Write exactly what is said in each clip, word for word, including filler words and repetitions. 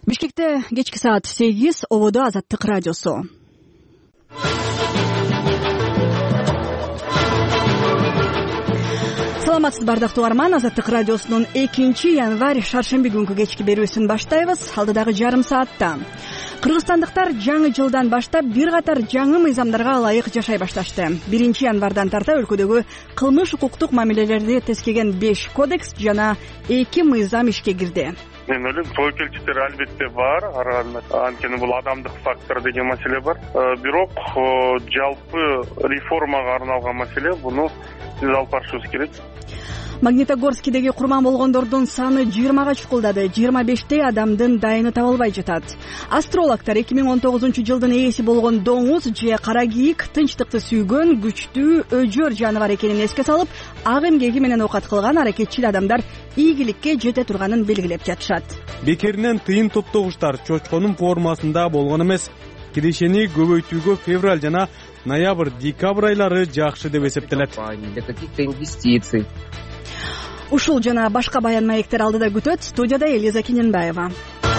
Бишкекте кечки саат сегиз, ободо Азаттык радиосу. Саламатсыз бардыктуу угарман, Азаттык радиосунун экинчи январь шаршемби күнкү кечки берүүсүн баштайбыз. Алдыдагы жарым саатта кыргызстандыктар жаңы жылдан баштап бир катар жаңы мыйзамдарга ылайык жашай башташты. биринчи январдан тарта өлкөдөгү кылмыш укуктук мамилелерди тескеген беш кодекс жана эки мыйзам ишке кирди. Мен ойлойм, тобокелчиликтер албетте бар, анткени бул адамдык фактор деген маселе бар. Бирок жалпы реформага арналган маселе, буну биз алып барышыбыз керек. Магнитогорскидеги курман болгондордун саны жыйырмага чукулдады. жыйырма бештей адамдын дайыны табылбай жатат. Астрологдор эки миң он тогузунчу жылдын ээси болгон доңуз же кара кийик тынчтыкты сүйгөн күчтүү өжөр жаныбар экенин эске салып, ак эмгеги менен оокат кылган аракетчил адамдар ийгиликке жете турганын белгилеп жатышат. Бекеринен тыйын топтогучтар чочконун формасында болгон эмес. Кирешени көбөйтүүгө февраль жана ноябрь, декабрь айлары жакшы деп эсептелет. Для каких-то инвестиций. Ушул жана башка баян маектер алдыда күтөт. Студияда Элиза Кененбаева.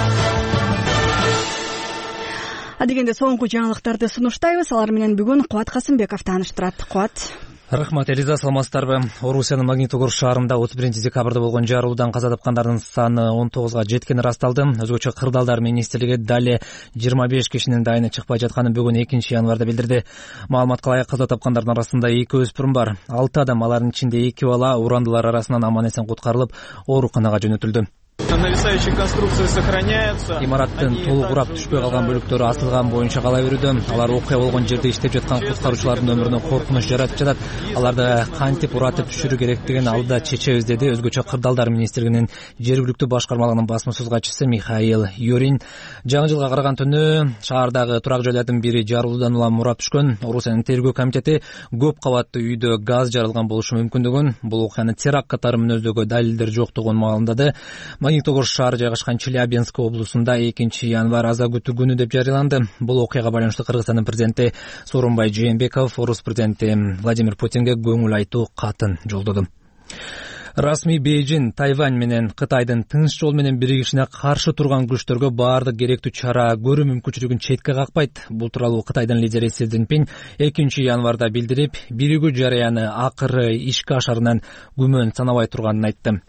Адегенде соңку жаңылыктарды сунуштайбыз. Алар менен бүгүн Кубат Касымбеков тааныштырат. Кубат. Рахмат, Элиза, саламатсыздарбы? Орусиянын Магнитогорск шаарында отуз биринчи декабрда болгон жарылуудан каза тапкандардын саны он тогузга жеткени расталды. Өзгөчө Кырдаалдар министрлиги дали жыйырма беш кишинин дайыны чыкпай жатканын бүгүн экинчи январда билдирди. Маалыматка ылайык каза тапкандардын арасында эки өспүрүм бар. алты адам, алардын ичинде эки бала урандылар арасынан аман-эсен куткарылып, ооруканага жөнөтүлдү. Нависающие конструкции сохраняются. Имараттын толук урап түшпөй калган бөлүктөрү асылган боюнча кала берүүдө. Алар окуя болгон жерде иштеп жаткан куткаруучулардын өмүрүнө коркунуч жаратып жатат. Аларды кантип уратып түшүрүү керектигин алда чечебиз, деди өзгөчө Кырдаалдар министрлигинин жергиликтүү башкармалыгынын басма-сөз катчысы Михаил Юрин. Жаңы жылга караган түнү шаардагы турак жайлардын бири жарылуудан улам урап түшкөн. Орусиянын тергөө комитети көп кабаттуу үйдө газ жарылган болушу мүмкүндүгүн, бул окуяны теракт катары мүнөздөгө далилдер жоктугун маалымдады. Магнитогорск шаары жайгашкан Челябинск облусунда экинчи январь аза күтүү күнү деп жарыяланды. Бул окуяга байланыштуу Кыргызстандын президенти Сооронбай Жээнбеков орус президенти Владимир Путинге көңүл айтуу катын жолдоду. Расмий Бейжин Тайвань менен Кытайдын тынч жол менен биригишине каршы турган күчтөргө баардык керектүү чара көрүү мүмкүнчүлүгүн четке какпайт. Бул тууралуу Кытайдын лидери Си Цзиньпин экинчи январда билдирип, биригүү жарыяны акыры ишке ашарынан күмөн санабай турганын айтты.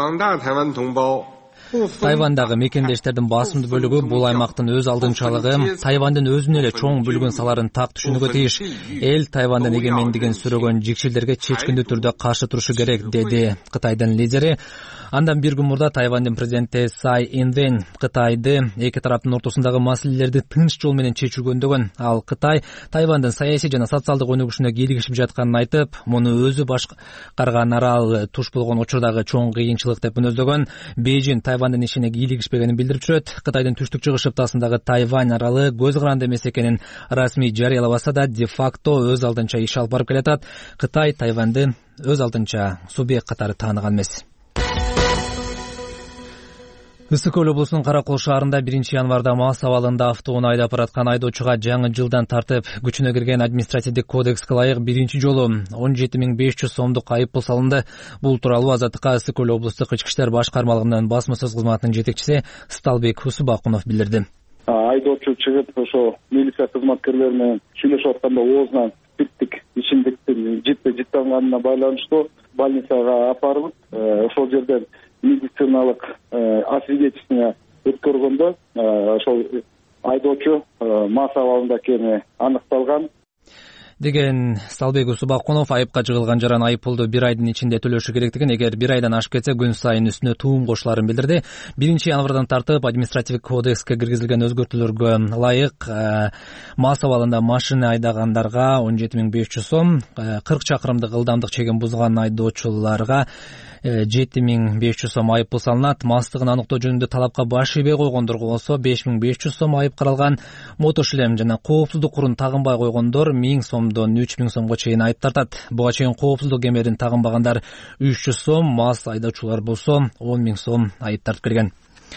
Тайвандагы мекендештердин басымдуу бөлүгү бул аймактын өз алдынчалыгы, Тайвандын өзүнө эле чоң бүлгүн саларын так түшүнүүгө тийиш. Эл Тайвандын эгемендигин сүрөгөн жикшилдерге чечкиндүү түрдө каршы турушу керек, деди Кытайдын лидери. Андан бир күн мурда Тайвандын президенти Цай Инвэнь Кытайды эки тараптын ортосундагы маселелерди тынч жол менен чечүүгө үндөгөн. Ал Кытай Тайвандын саясий жана социалдык өнүгүшүнө кийлигишип жатканын айтып, муну өзү башкарган арал туш болгон учурдагы чоң кыйынчылык деп мүнөздөгөн. Бейжин Тайвандын ишине кийлигишпегенин билдирип жүрөт. Кытайдын түштүк чыгыш шыптасындагы Тайвань аралы көз каранды эмес экенин расмий жарыялабаса да, де-факто өз алдынча иш алып барып келатат. Кытай Тайваньды өз алдынча субъект катары тааныган эмес. Ысык көл облусунун Каракол шаарында биринчи январда мас абалында автоунаа айдап бараткан айдоочуга жаңы жылдан тартып күчүнө кирген административдик кодекске ылайык биринчи жолу он жети миң беш жүз сомдук айыппул салынды. Бул тууралуу Азаттыкка Ысык көл облустук ички иштер башкармалыгынын басма-сөз кызматынын жетекчиси Сталбек Усубакунов билдирди. Айдоочу чыгып ошо милиция кызматкерлери менен сүйлөшүп атканда оозунан спирттик ичимдиктин жетпей жыттанганына байланыштуу больницага апарылып, ошол жерден медициналык освидетельствование өткөргөндө ошол айдоочу мас абалында экени аныкталган, деген Сталбек Усубакунов. Айыпка жыгылган жаран айыппулду бир айдын ичинде төлөшү керектигин, эгер бир айдан ашып кетсе күн сайын үстүнө туум кошуларын билдирди. биринчи январдан тартып административдик кодекске киргизилген өзгөртүүлөргө ылайык мас абалында машина айдагандарга он жети миң беш жүз сом, кырк чакырымдык ылдамдык чегин бузган айдоочуларга жети миң беш жүз сом айыппул салынат. Мастыгын аныктоо жөнүндө талапка баш ийбей койгондорго болсо беш миң беш жүз сом айып каралган. Мотошлем жана коопсуздук курун тагынбай койгондор миң сомдон үч миң сомго чейин айып тартат. Буга чейин коопсуздук кемерин тагынбагандар үч жүз сом, мас айдоочулар болсо он миң сом айып тартып келген.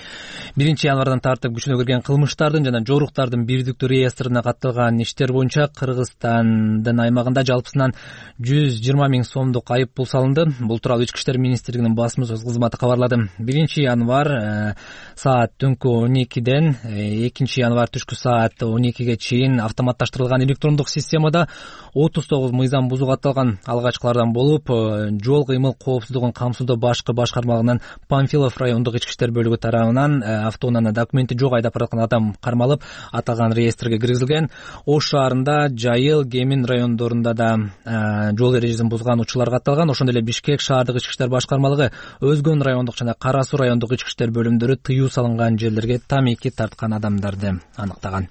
биринчи январдан тартып күчүнө кирген кылмыштардын жана жоруктардын бирдиктүү реестрине катталган иштер боюнча Кыргызстандын аймагында жалпысынан жүз жыйырма миң сомдук айып пул салынды. Бул тууралуу Ички иштер министрлигинин басмасөз кызматы кабарлады. биринчи январ саат түнкү он экиден экинчи январ түшкү саат он экиге чейин автоматташтырылган электрондук системада отуз тогуз мыйзам бузуу катталган. Алгачкылардан болуп жол кыймыл коопсуздугун камсыздоо башкы башкармалыгынын Памфилов райондук ички иштер бөлүгү тарабынан автоунааны документи жок айдап бараткан адам кармалып аталган реестрге киргизилген. Ош шаарында, Жайыл, Кемин райондорунда да жол эрежесин бузган учурлар катталган. Ошондой эле Бишкек шаардык ички иштер башкармалыгы Өзгөн райондук жана Кара Суу райондук ички иштер бөлүмдөрү тыюу салынган жерлерге тамеки тарткан адамдарды аныктаган.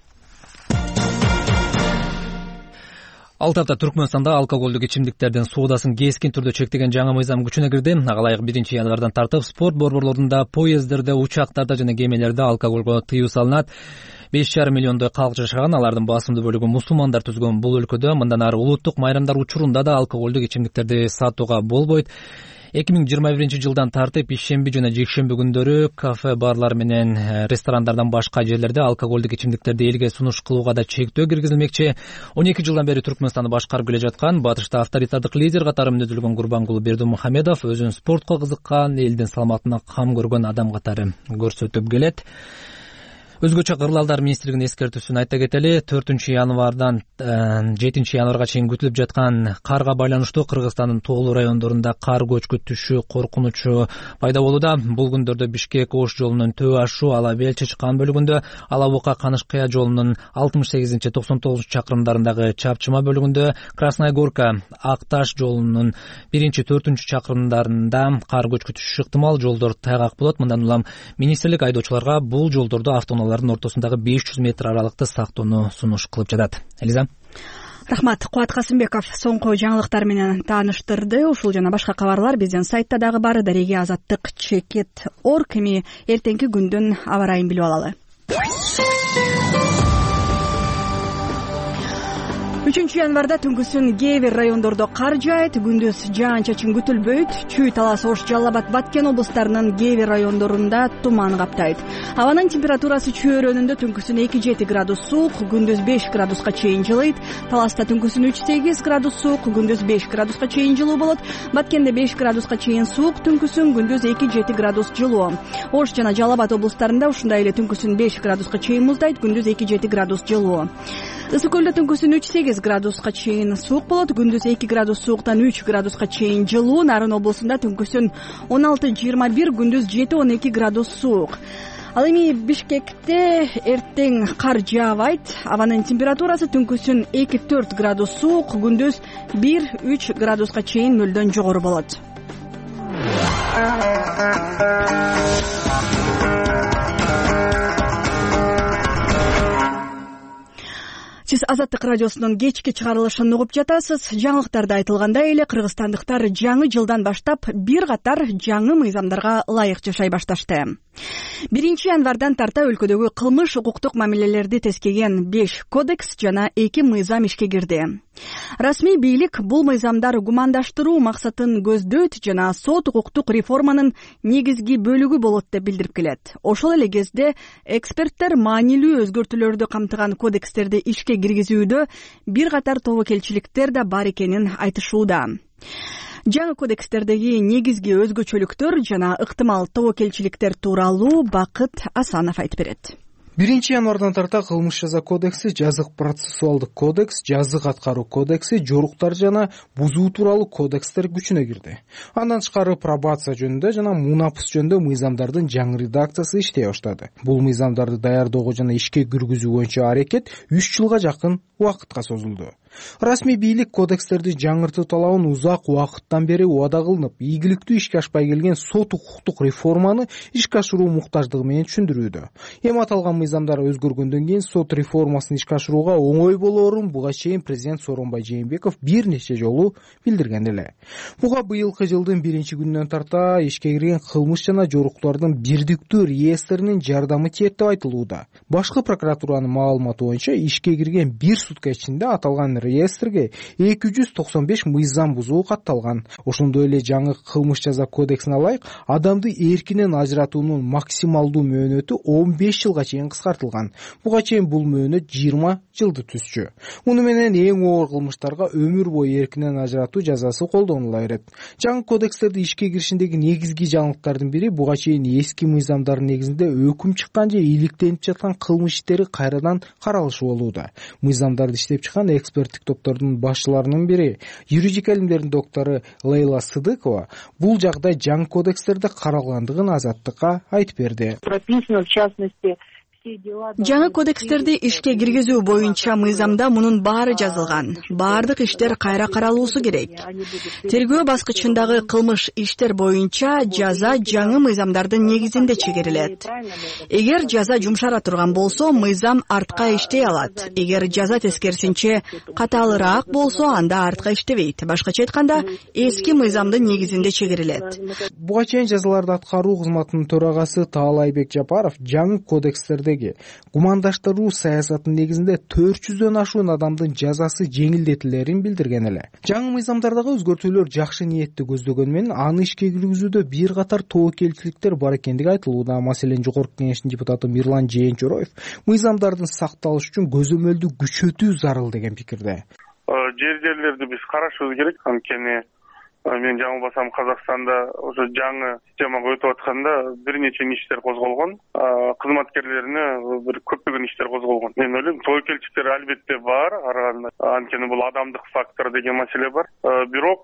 Ал тарапта Түркмөнстанда алкоголдук ичимдиктердин соодасын кескин түрдө чектеген жаңы мыйзам күчүнө кирди. Ага ылайык биринчи январдан тартып спорт борборлорунда, поезддерде, учактарда жана кемелерде алкоголго тыюу салынат. беш жарым миллиондой калк жашаган, алардын басымдуу бөлүгү мусулмандар түзгөн бул өлкөдө мындан ары улуттук майрамдар учурунда да алкоголдук ичимдиктерди сатууга болбойт. эки миң жыйырма биринчи жылдан тартып ишемби жана жекшемби күндөрү кафе, барлар менен ресторандардан башка жерлерде алкоголдук ичимдиктерди элге сунуш кылууга да чектөө киргизилмекчи. он эки жылдан бери Түркмөнстанды башкарып келе жаткан, батышта авторитардык лидер катары мүнөздөлгөн Курбангулу Бердимухамедов өзүн спортко кызыккан, элдин саламатына кам көргөн адам катары көрсөтүп келет. Өзгөчө кырлалдар министрлигинин эскертүүсүн айта кетели. төртүнчү январдан жетинчи январга чейин күтүлүп жаткан карга байланыштуу Кыргызстандын тоолуу райондорунда кар көчкү түшүү коркунучу пайда болууда. Бул күндөрдө Бишкек Ош жолунун Төө Ашу, Ала Бел Чычкан бөлүгүндө, Ала Бука Канышкыя жолунун алтымыш сегизинчи токсон тогузунчу чакырымдарындагы Чапчыма бөлүгүндө, Красная Горка Ак Таш жолунун биринчи төртүнчү чакырымдарында кар көчкү түшүшү ыктымал. Жолдор тайгак болот. Мындан улам министрлик айдоочуларга бул жолдордо автоунаалардын ортосундагы беш жүз метр аралыкты сактоону сунуш кылып жатат. Элиза. Рахмат. Кубат Касымбеков соңку жаңылыктар менен тааныштырды. Ушул жана башка кабарлар биздин сайтта дагы бар. Дареге Азаттык чекит точка орг. Эми эртеңки күндүн аба ырайын билип алалы. үчүнчү январда түнкүсүн кээ бир райондордо кар жаайт, күндүз жаан-чачын күтүлбөйт. Чүй, Талас, Ош, Жалал Абад, Баткен облустарынын кээ бир райондорунда туман каптайт. Абанын температурасы чөйрөнүндө түнкүсүн эки жети градус суук, күндүз беш градуска чейин жылыйт. Таласта түнкүсүн үч сегиз градус суук, күндүз беш градуска чейин жылуу болот. Баткенде беш градуска чейин суук, түнкүсүн күндүз эки жети градус жылуу. Ош жана Жалал Абад облустарында ушундай эле түнкүсүн беш градуска чейин муздайт, күндүз эки жети градус жылуу. Ысык көлдө түнкүсүн үч сегиз градуска чейин суук болот, күндүз эки градус сууктан үч градуска чейин жылуу. Нарын облусунда түнкүсүн он алты жыйырма бир, күндүз жети он эки градус суук. Ал эми Бишкекте эртең кар жаабайт. Абанын температурасы түнкүсүн эки төрт градус суук, күндүз бир үч градуска чейин нөлдөн жогору болот. Сиз Азаттык радиосунун кечки чыгарылышын угуп жатасыз. Жаңылыктарда айтылгандай эле кыргызстандыктар жаңы жылдан баштап бир катар жаңы мыйзамдарга ылайык жашай башташты. биринчи январдан тарта өлкөдөгү кылмыш укуктук мамилелерди тескеген беш кодекс жана эки мыйзам ишке кирди. Расмий бийлик бул мыйзамдар гумандаштыруу максатын көздөйт жана сот укуктук реформанын негизги бөлүгү болот деп билдирип келет. Ошол эле кезде эксперттер маанилүү өзгөртүүлөрдү камтыган кодекстерди ишке киргизүүдө бир катар тобокелчиликтер да бар экенин айтышууда. Жаңы кодекстердеги негизги өзгөчөлүктөр жана ыктымал тобокелчиликтер тууралуу Бакыт Асанов айтып берет. биринчи январдан тарта кылмыш жаза кодекси, жазык процессуалдык кодекс, жазык аткаруу кодекси, жоруктар жана бузуу тууралуу кодекстер күчүнө кирди. Андан тышкары пробация жөнүндө жана мунапыс жөнүндө мыйзамдардын жаңы редакциясы иштей баштады. Бул мыйзамдарды даярдоого жана ишке киргизүү боюнча аракет үч жылга жакын убакытка созулду. Расмий бийлик кодекстерди жаңыртуу талабын узак убакыттан бери убада кылынып, ийгиликтүү ишке ашпай келген сот укуктук реформаны ишке ашыруу муктаждыгы менен түшүндүрүүдө. Эми аталган мыйзамдар өзгөргөндөн кийин сот реформасын ишке ашырууга оңой болоорун буга чейин президент Сооронбай Жээнбеков бир нече жолу билдирген эле. Буга быйылкы жылдын биринчи күнүнөн тарта ишке кирген кылмыш жана жоруктардын бирдиктүү реестринин жардамы тиет деп айтылууда. Башкы прокуратуранын маалыматы боюнча ишке кирген бир сутка ичинде аталган реестрге эки жүз токсон беш мыйзам бузуу катталган. Ошондой эле жаңы кылмыш жаза кодексине ылайык адамды эркинен ажыратуунун максималдуу мөөнөтү он беш жылга чейин кыскартылган. Буга чейин бул мөөнөт жыйырма жылды түзчү. Муну менен эң оор кылмыштарга өмүр бою эркинен ажыратуу жазасы колдонула берет. Жаңы кодекстерди ишке киришиндеги негизги жаңылыктардын бири буга чейин эски мыйзамдардын негизинде өкүм чыккан же иликтенип жаткан кылмыш иштери кайрадан каралышы болууда. Мыйзамдарды иштеп чыккан эксперттик топтордун башчыларынын бири, юридика илимдеринин доктору Лейла Сыдыкова бул жагдай жаңы кодекстерде каралгандыгын Азаттыкка айтып берди. Прописано в частности жаңы кодекстерди ишке киргизүү боюнча мыйзамда мунун баары жазылган. Баардык иштер кайра каралуусу керек. Тергөө баскычындагы кылмыш иштер боюнча жаза жаңы мыйзамдардын негизинде чегерилет. Эгер жаза жумшара турган болсо, мыйзам артка иштей алат. Эгер жаза тескерисинче катаалыраак болсо, анда артка иштебейт. Башкача айтканда, эски мыйзамдын негизинде чегерилет. Буга чейин жазаларды аткаруу кызматынын төрагасы Таалайбек Жапаров жаңы кодекстерде гумандаштыруу саясатынын негизинде төрт жүздөн ашуун адамдын жазасы жеңилдетилерин билдирген эле. Жаңы мыйзамдардагы өзгөртүүлөр жакшы ниетти көздөгөнү менен аны ишке киргизүүдө бир катар тобокелчиликтер бар экендиги айтылууда. Маселен, Жогорку Кеңештин депутаты Мирлан Жээнчороев мыйзамдардын сакталышы үчүн көзөмөлдү күчөтүү зарыл деген пикирде. Жер жерлерди биз карашыбыз керек, анткени мен жаңылбасам Казакстанда ошо жаңы системага өтүп атканда бир нече иштер козголгон, кызматкерлерине бир көптөгөн иштер козголгон. Мен ойлойм, тобокелчиликтер албетте бар, анткени бул адамдык фактор деген маселе бар. Бирок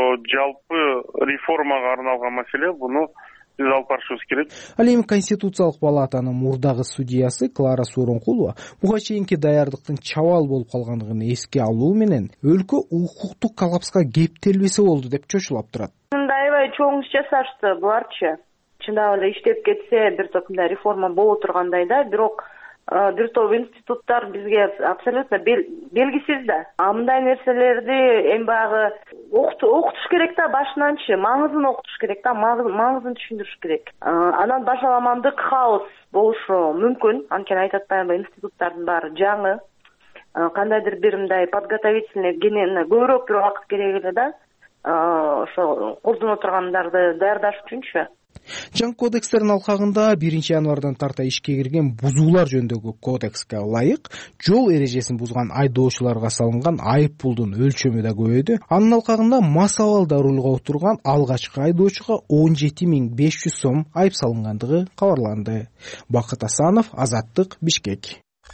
жалпы реформага арналган маселе, буну биз алып барышыбыз керек. Ал эми Конституциялык палатанын мурдагы судьясы Клара Сооронкулова буга чейинки даярдыктын чабал болуп калгандыгын эске алуу менен өлкө укуктук коллапска кептелбесе болду деп чочулап турат. Аябай чоң иш жасашты буларчы. Чындап эле иштеп кетсе бир топ мындай реформа боло тургандай да, бирок бир топ институттар бизге абсолютно белгисиз да. А мындай нерселерди эми баягы окутуш керек да, башынанчы маңызын окутуш керек да, маңызын түшүндүрүш керек. Анан башаламандык хаос болушу мүмкүн, анткени айтып атпаймынбы, институттардын баары жаңы. Кандайдыр бир мындай подготовительный көбүрөөк бир убакыт керек эле да, ошо колдоно тургандарды даярдаш үчүнчү. Жаңы кодекстердин алкагында биринчи январдан тарта ишке кирген бузуулар жөнүндөгү кодекске ылайык жол эрежесин бузган айдоочуларга салынган айып пулдун өлчөмү да көбөйдү. Анын алкагында мас абалда рулга отурган алгачкы айдоочуга он жети миң беш жүз сом айып салынгандыгы кабарланды. Бакыт Асанов, Азаттык, Бишкек.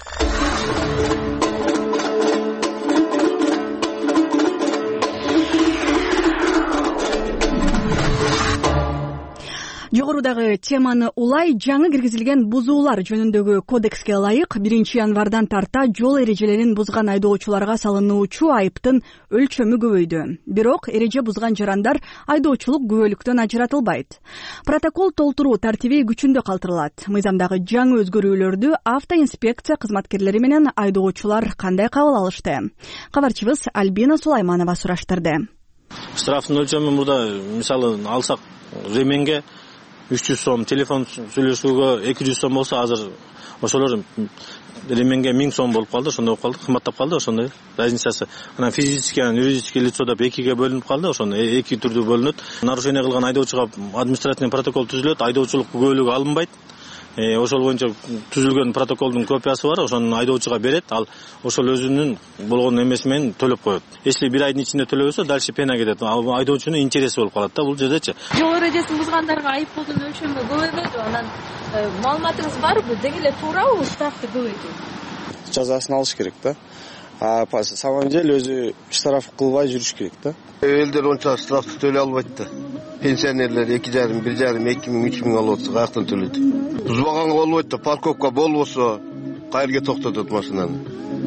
Жогорудагы теманы улай жаңы киргизилген бузуулар жөнүндөгү кодекске ылайык биринчи январдан тарта жол эрежелерин бузган айдоочуларга салынуучу айыптын өлчөмү көбөйдү. Бирок эреже бузган жарандар айдоочулук күбөлүктөн ажыратылбайт. Протокол толтуруу тартиби күчүндө калтырылат. Мыйзамдагы жаңы өзгөрүүлөрдү автоинспекция кызматкерлери менен айдоочулар кандай кабыл алышты? Кабарчыбыз Альбина Сулайманова сураштырды. Штрафтын өлчөмү мурда мисалы алсак ременге үч жүз сом, телефон сүйлөшүүгө эки жүз сом болсо, азыр ошолор ременге миң сом болуп калды, ошондой болуп калды, кымбаттап калды, ошондой разницасы. Анан физический, юридический лицо деп экиге бөлүнүп калды, ошондой эки түрдүү бөлүнөт. Нарушение кылган айдоочуга административный протокол түзүлөт, айдоочулук күбөлүгү алынбайт. Э, ошол боюнча түзүлгөн протоколдун копиясы бар, ошону айдоочуга берет, ал ошол өзүнүн болгон эмеси менен төлөп коет. Если бир айдын ичинде төлөбөсө, дальше пена кетет. Айдоочунун интереси болуп калат да бул жердечи. Жол эрежесин бузгандарга айып пулдун өлчөмү көбөйбөйдү. Анан маалыматыңыз барбы? Деги эле туурабы штрафты көбөйтүү? Жазасын алыш керек да. А на самом деле өзү штраф кылбай жүрүш керек да. Элдер онча штрафты төлөй албайт да. Пенсионерлер эки жарым, бир жарым, эки миң, үч миң алып атса каяктан төлөйт? Бузбаганга болбойт да, парковка болбосо кайерге токтотот машинаны?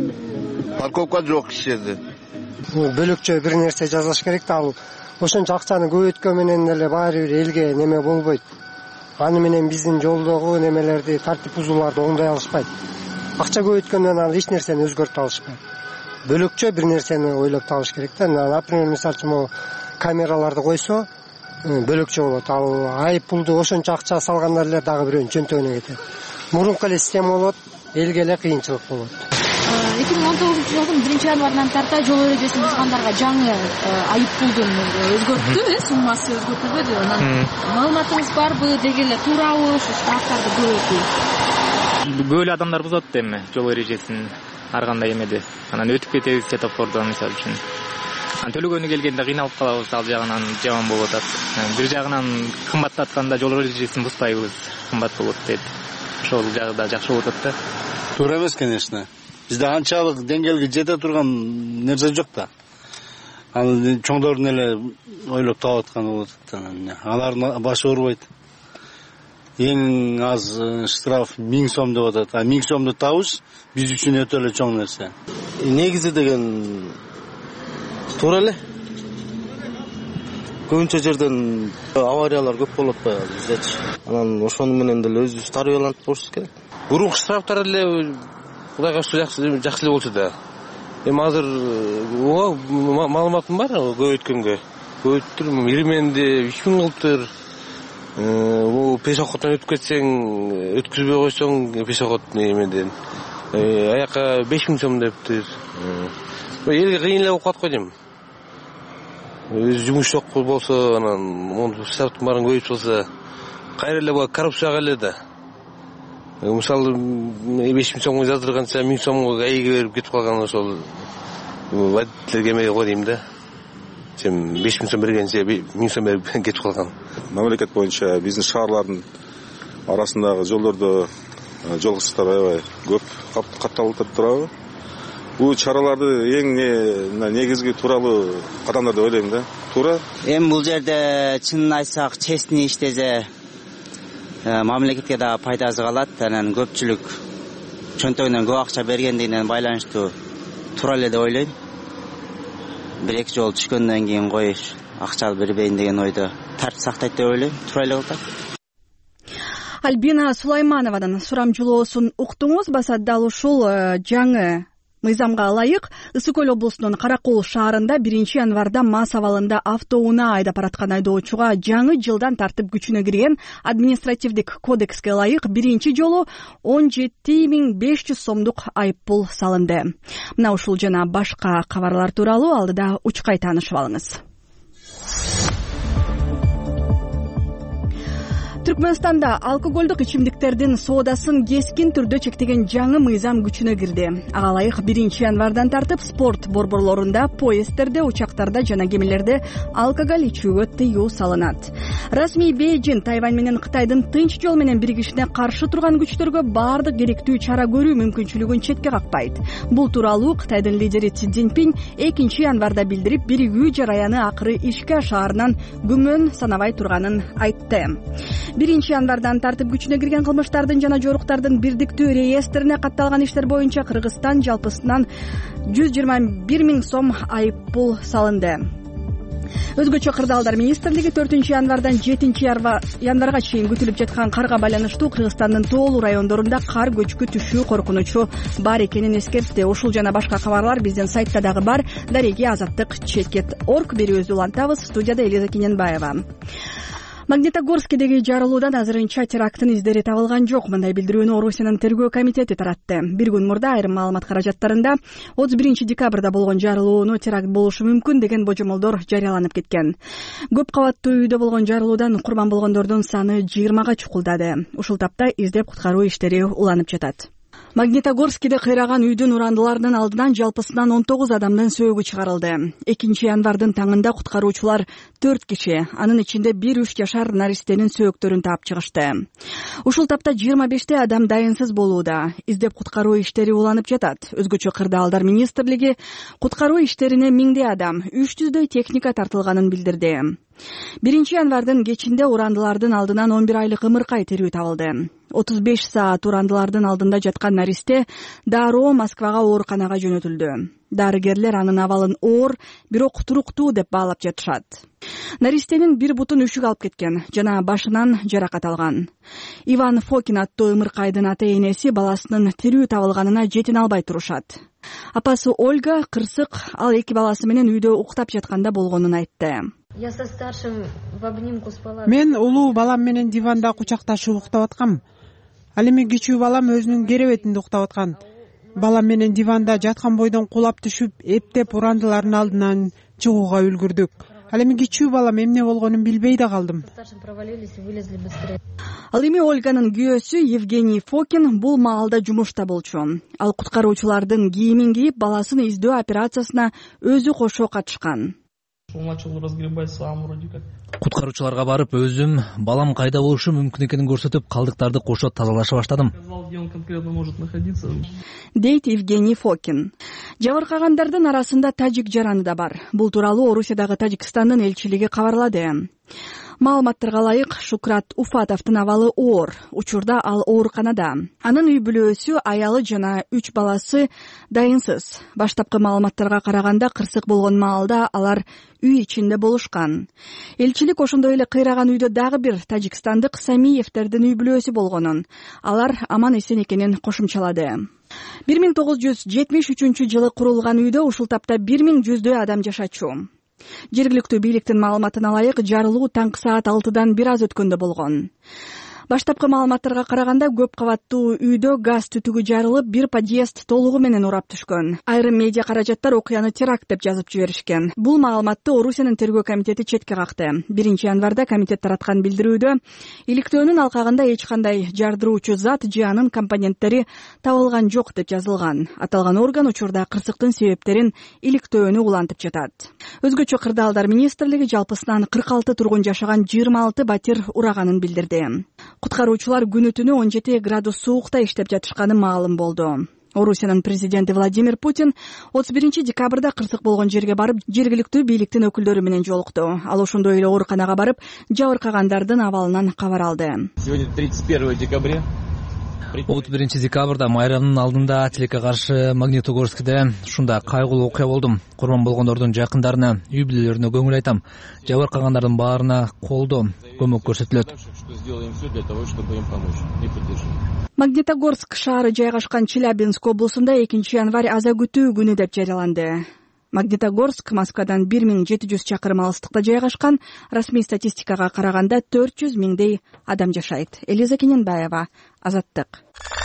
Парковка жок иш жерде. Бөлөкчө бир нерсе жазаш керек да, ал ошончо акчаны көбөйткөн менен эле баары бир элге неме болбойт. Аны менен биздин жолдогу немелерди, тартип бузууларды оңдой алышпайт. Акча көбөйткөндөн ал эч нерсени өзгөртө алышпайт. Бөлөкчө бир нерсени ойлоп табыш керек да. Например, мисалы үчүн камераларды койсо, бөлөкчө болот. Ал айып пулду ошончо акча салгандар эле дагы бирөөнүн чөнтөгүнө кетет. Мурунку эле система болот, элге эле кыйынчылык болот. эки миң он тогузунчу жылдын биринчи январынан тарта жол эрежесин бузгандарга жаңы айып пулдун өзгөрттү э суммасы өзгөртүлбөдү. Анан маалыматыңыз барбы, деги эле туурабы ушу штрафтарды көбөйтүү? Көп эле адамдар бузат эми жол эрежесин ар кандай эмеде. Анан өтүп кетебиз светофордон мисалы үчүн. Анан төлөгөнү келгенде кыйналып калабыз, ал жагынан жаман болуп атат. Бир жагынан кымбаттатканда жол эрежесин бузбайбыз, кымбат болот дейт. Ошол жагда жакшы болуп атат да. Туура эмес, конечно. Бизде анчалык деңгээлге жете турган нерсе жок да. Аны чоңдордун эле ойлоп таап атканы болот атат. Алардын башы оорубайт. Эң аз штраф миң сом деп атат. А миң сомду табыш биз үчүн өтө эле чоң нерсе. Негизи деген туура эле. Көбүнчө жерден авариялар көп болуп атпайбы биздечи. Анан ошону менен деле өзүбүз тарбияланып болушубуз керек. Бурук штрафтар эле Кудайга шүгүр жакшы жакшы эле болчу да. Эми азыр маалыматым бар көбөйткөнгө. Көбөйттүр, ирименди үч миң кылыптыр. Бул пешоходдон өтүп кетсең, өткүзбөй койсоң пешоход эмеден аяка беш миң сом дептир. Элге кыйын эле болуп калат го дейм. Өз жумуш жок болсо, анан монтип штрафтын баарын көбөйтүп салса, кайра эле бул коррупцияга эле да. Мисалы беш миң сомго жаздырганча миң сомго айыгы берип кетип калган ошол водительдерге эме го дейм да. Сен беш миң сом бергенче миң сом берип кетип калган. Мамлекет боюнча биздин шаарлардын арасындагы жолдордо жол кырсыктары аябай көп катталып турабы. Бул чараларды эң негизги тууралуу кадамдар деп ойлойм да. Туура. Эми бул жерде чынын айтсак, честный иштесе мамлекетке да пайдасы калат. Анан көпчүлүк чөнтөгүнөн көп акча бергендигинен байланыштуу туура эле деп ойлойм. Бир эки жолу түшкөндөн кийин коюш, акча бербейин деген ойдо тартип сактайт деп ойлойм. Туура эле кылат. Альбина Сулаймановадан сурамжылоосун уктуңуз. Баса дал ушул жаңы мыйзамга ылайык Ысык Көл облусунун Каракол шаарында биринчи январда мас абалында автоунаа айдап бараткан айдоочуга жаңы жылдан тартып күчүнө кирген административдик кодекске ылайык биринчи жолу он жети миң беш жүз сомдук айып пул салынды. Мына ушул жана башка кабарлар тууралуу алдыда учкай таанышып алыңыз. Түркмөнстанда алкоголдук ичимдиктердин соодасын кескин түрдө чектеген жаңы мыйзам күчүнө кирди. Ага ылайык биринчи январдан тартып спорт борборлорунда, поезддерде, учактарда жана кемелерде алкоголь ичүүгө тыюу салынат. Расмий Бейжин Тайвань менен Кытайдын тынч жол менен биригишине каршы турган күчтөргө баардык керектүү чара көрүү мүмкүнчүлүгүн четке какпайт. Бул тууралуу Кытайдын лидери Си Цзиньпин экинчи январда билдирип, биригүү жараяны акыры ишке ашаарынан күмөн санабай турганын айтты. биринчи январдан тартып күчүнө кирген кылмыштардын жана жоруктардын бирдиктүү реестрине катталган иштер боюнча Кыргызстан жалпысынан жүз жыйырма бир миң сом айып пул салынды. Өзгөчө кырдаалдар министрлиги төртүнчү январдан жетинчи январга чейин күтүлүп жаткан карга байланыштуу Кыргызстандын тоолуу райондорунда кар көчкү түшүү коркунучу бар экенин эскертти. Ушул жана башка кабарлар биздин сайтта дагы бар. Дареги азаттык чекет орг берүүбүздү улантабыз. Студияда Элиза Кененбаева. Магнитогорскидеги жарылуудан азырынча теракттын издери табылган жок. Мындай билдирүүнү Орусиянын тергөө комитети таратты. Бир күн мурда айрым маалымат каражаттарында отуз биринчи декабрда болгон жарылууну теракт болушу мүмкүн деген божомолдор жарыяланып кеткен. Көп кабаттуу үйдө болгон жарылуудан курман болгондордун саны жыйырмага чукулдады. Ушул тапта издеп куткаруу иштери уланып жатат. Магнитогорскиде кыйраган үйдүн урандыларынын алдынан жалпысынан он тогуз адамдын сөөгү чыгарылды. экинчи январдын таңында куткаруучулар төрт киши, анын ичинде бир үч жашар наристенин сөөктөрүн таап чыгышты. Ушул тапта жыйырма беште адам дайынсыз болууда. Издеп куткаруу иштери уланып жатат. Өзгөчө кырдаалдар министрлиги куткаруу иштерине миңдей адам, үч жүздөй техника тартылганын билдирди. биринчи январдын кечинде урандылардын алдынан он бир айлык ымыркай тирүү табылды. отуз беш саат урандылардын алдында жаткан наристе дароо Москвага ооруканага жөнөтүлдү. Дарыгерлер анын абалын оор, бирок туруктуу деп баалап жатышат. Наристенин бир бутун үшүк алып кеткен жана башынан жаракат алган. Иван Фокин аттуу ымыркайдын ата-энеси баласынын тирүү табылганына жетине албай турушат. Апасы Ольга кырсык ал эки баласы менен үйдө уктап жатканда болгонун айтты. Я со старшим в обнимку спала. Мен улуу балам менен диванда кучакташып уктап аткам. Ал эми кичүү балам өзүнүн керебетинде уктап аткан. балам менен диванда жаткан бойдон кулап түшүп эптеп урандылардын алдынан чыгууга үлгүрдүк. Ал эми кичүү балам эмне болгонун билбей да калдым. Ал эми Ольганын күйөөсү Евгений Фокин бул маалда жумушта болчу. Ал куткаруучулардын кийимин кийип, баласын издөө операциясына өзү кошо катышкан. Куткаруучуларга барып, өзүм балам кайда болушу мүмкүн экенин көрсөтүп, калдыктарды кошо тазалаша баштадым, дейт Евгений Фокин. Жабыркагандардын арасында тажик жараны да бар. Бул тууралуу Орусиядагы Тажикстандын элчилиги кабарлады. Маалыматтарга ылайык, Шукрат Уфатовдун абалы оор. Учурда ал ооруканада. Анын үй бүлөсү, аялы жана үч баласы дайынсыз. Баштапкы маалыматтарга караганда, кырсык болгон маалда алар үй ичинде болушкан. Элчилик ошондой эле кыйраган үйдө дагы бир тажикстандык Самиевтердин үй бүлөсү болгонун, алар аман эсен экенин кошумчалады. бир миң тогуз жүз жетимиш үчүнчү жылы курулган үйдө ушул тапта бир миң жүздөй адам жашачу. Жергиликтүү бийликтин маалыматына ылайык, жарылуу таңкы саат алтыдан бир аз өткөндө болгон. Баштапкы маалыматтарга караганда, көп кабаттуу үйдө газ түтүгү жарылып, бир подъезд толугу менен урап түшкөн. Айрым медиа каражаттар окуяны теракт деп жазып жиберишкен. Бул маалыматты Орусиянын тергөө комитети четке какты. биринчи январда комитет тараткан билдирүүдө иликтөөнүн алкагында эч кандай жардыруучу зат же анын компоненттери табылган жок деп жазылган. Аталган орган учурда кырсыктын себептерин иликтөөнү улантып жатат. Өзгөчө кырдаалдар министрлиги жалпысынан кырк алты тургун жашаган жыйырма алты батир ураганын билдирди. Куткаруучулар күнү түнү он жети градус суукта иштеп жатышканы маалым болду. Орусиянын президенти Владимир Путин отуз биринчи декабрда кырсык болгон жерге барып, жергиликтүү бийликтин өкүлдөрү менен жолукту. Ал ошондой эле ооруканага барып, жабыркагандардын абалынан кабар алды. Сегодня тридцать первого декабря. отуз биринчи декабрда майрамдын алдында тилекке каршы Магнитогорскиде ушундай кайгылуу окуя болдум. Курман болгондордун жакындарына, үй бүлөлөрүнө көңүл айтам. Жабыркагандардын баарына колдоо, көмөк көрсөтүлөт. Магнитогорск шаары жайгашкан Челябинск облусунда экинчи январь аза күтүү күнү деп жарыяланды. Магнитогорск Москвадан бир миң жети жүз чакырым алыстыкта жайгашкан. Расмий статистикага караганда төрт жүз миңдей адам жашайт. Элиза Кененбаева, Азаттык.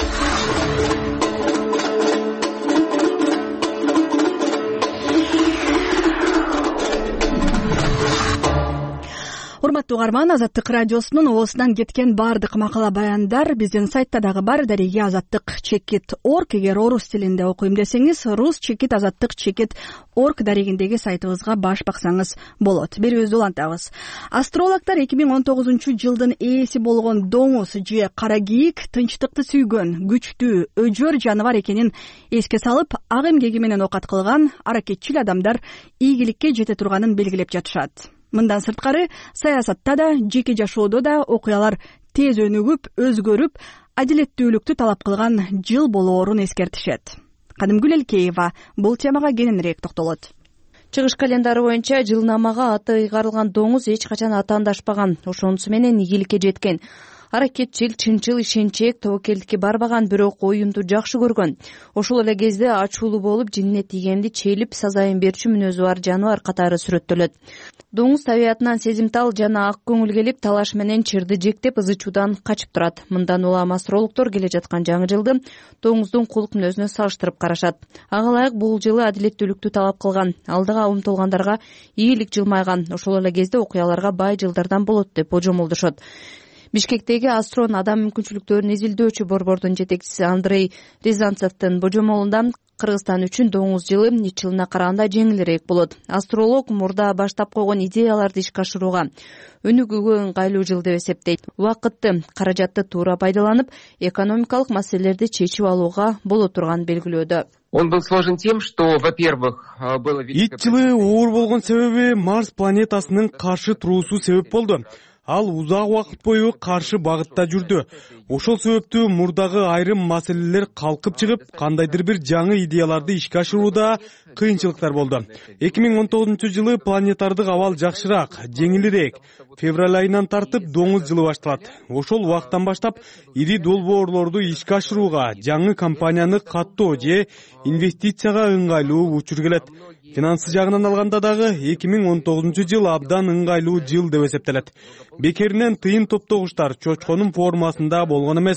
Урматтуу угарман, Азаттык радиосунун оозунан кеткен бардык макала баяндар биздин сайтта дагы бар. Дареги азаттык чекит орг. Эгер орус тилинде окуйм десеңиз, рус чекит азаттык чекит орг дарегиндеги сайтыбызга баш баксаңыз болот. Берүүбүздү улантабыз. Астрологдор эки миң он тогузунчу жылдын ээси болгон доңуз же кара кийик тынчтыкты сүйгөн, күчтүү, өжөр жаныбар экенин эске салып, ак эмгеги менен окат кылган аракетчил адамдар ийгиликке жете турганын белгилеп жатышат. Мындан сырткары, саясатта да, жеке жашоодо да окуялар тез өнүгүп, өзгөрүп, адилеттүүлүктү талап кылган жыл болоорун эскертишет. Кадымгүл Элкеева бул темага кененирээк токтолот. Чыгыш календары боюнча жылнамага аты ыйгарылган доңуз эч качан атаандашпаган, ошонусу менен ийгиликке жеткен. Аракетчил, чынчыл, ишенчек, тобокелдикке барбаган, бирок оюнду жакшы көргөн. Ошол эле кезде ачуулуу болуп, жинне тийгенди челип, сазайын берчү мүнөзү бар жаныбар катары сүрөттөлөт. Доңуз табиятынан сезимтал жана ак көңүл келип, талаш менен чырды жектеп, ызычуудан качып турат. Мындан улам астрологдор келе жаткан жаңы жылды доңуздун кулук мүнөзүнө салыштырып карашат. Ага ылайык бул жылы адилеттүүлүктү талап кылган, алдыга умтулгандарга ийгилик жылмайган, ошол эле кезде окуяларга бай жылдардан болот деп божомолдошот. Бишкектеги Астрон адам мүмкүнчүлүктөрүн изилдөөчү борбордун жетекчиси Андрей Рязанцевдин божомолунда Кыргызстан үчүн доңуз жылы ич жылына караганда жеңилирээк болот. Астролог мурда баштап койгон идеяларды ишке ашырууга өнүгүүгө ыңгайлуу жыл деп эсептейт. Убакытты, каражатты туура пайдаланып, экономикалык маселелерди чечип алууга боло турганын белгилөөдө. Он был сложен тем, что, во-первых, было... Ит жылы оор болгон себеби Марс планетасынын каршы туруусу себеп болду. Ал узак убакыт бою каршы багытта жүрдү. Ошол себептүү мурдагы айрым маселелер калкып чыгып, кандайдыр бир жаңы идеяларды ишке ашырууда кыйынчылыктар болду. эки миң он тогузунчу жылы планетардык абал жакшыраак, жеңилирээк. Февраль айынан тартып доңуз жылы башталат. Ошол убакыттан баштап ири долбоорлорду ишке ашырууга, жаңы компанияны каттоо же инвестицияга ыңгайлуу учур келет. Финансы жагынан алганда дагы эки миң он тогузунчу жыл абдан ыңгайлуу жыл деп эсептелет. Бекеринен тыйын топтогучтар чочконун формасында болгон эмес.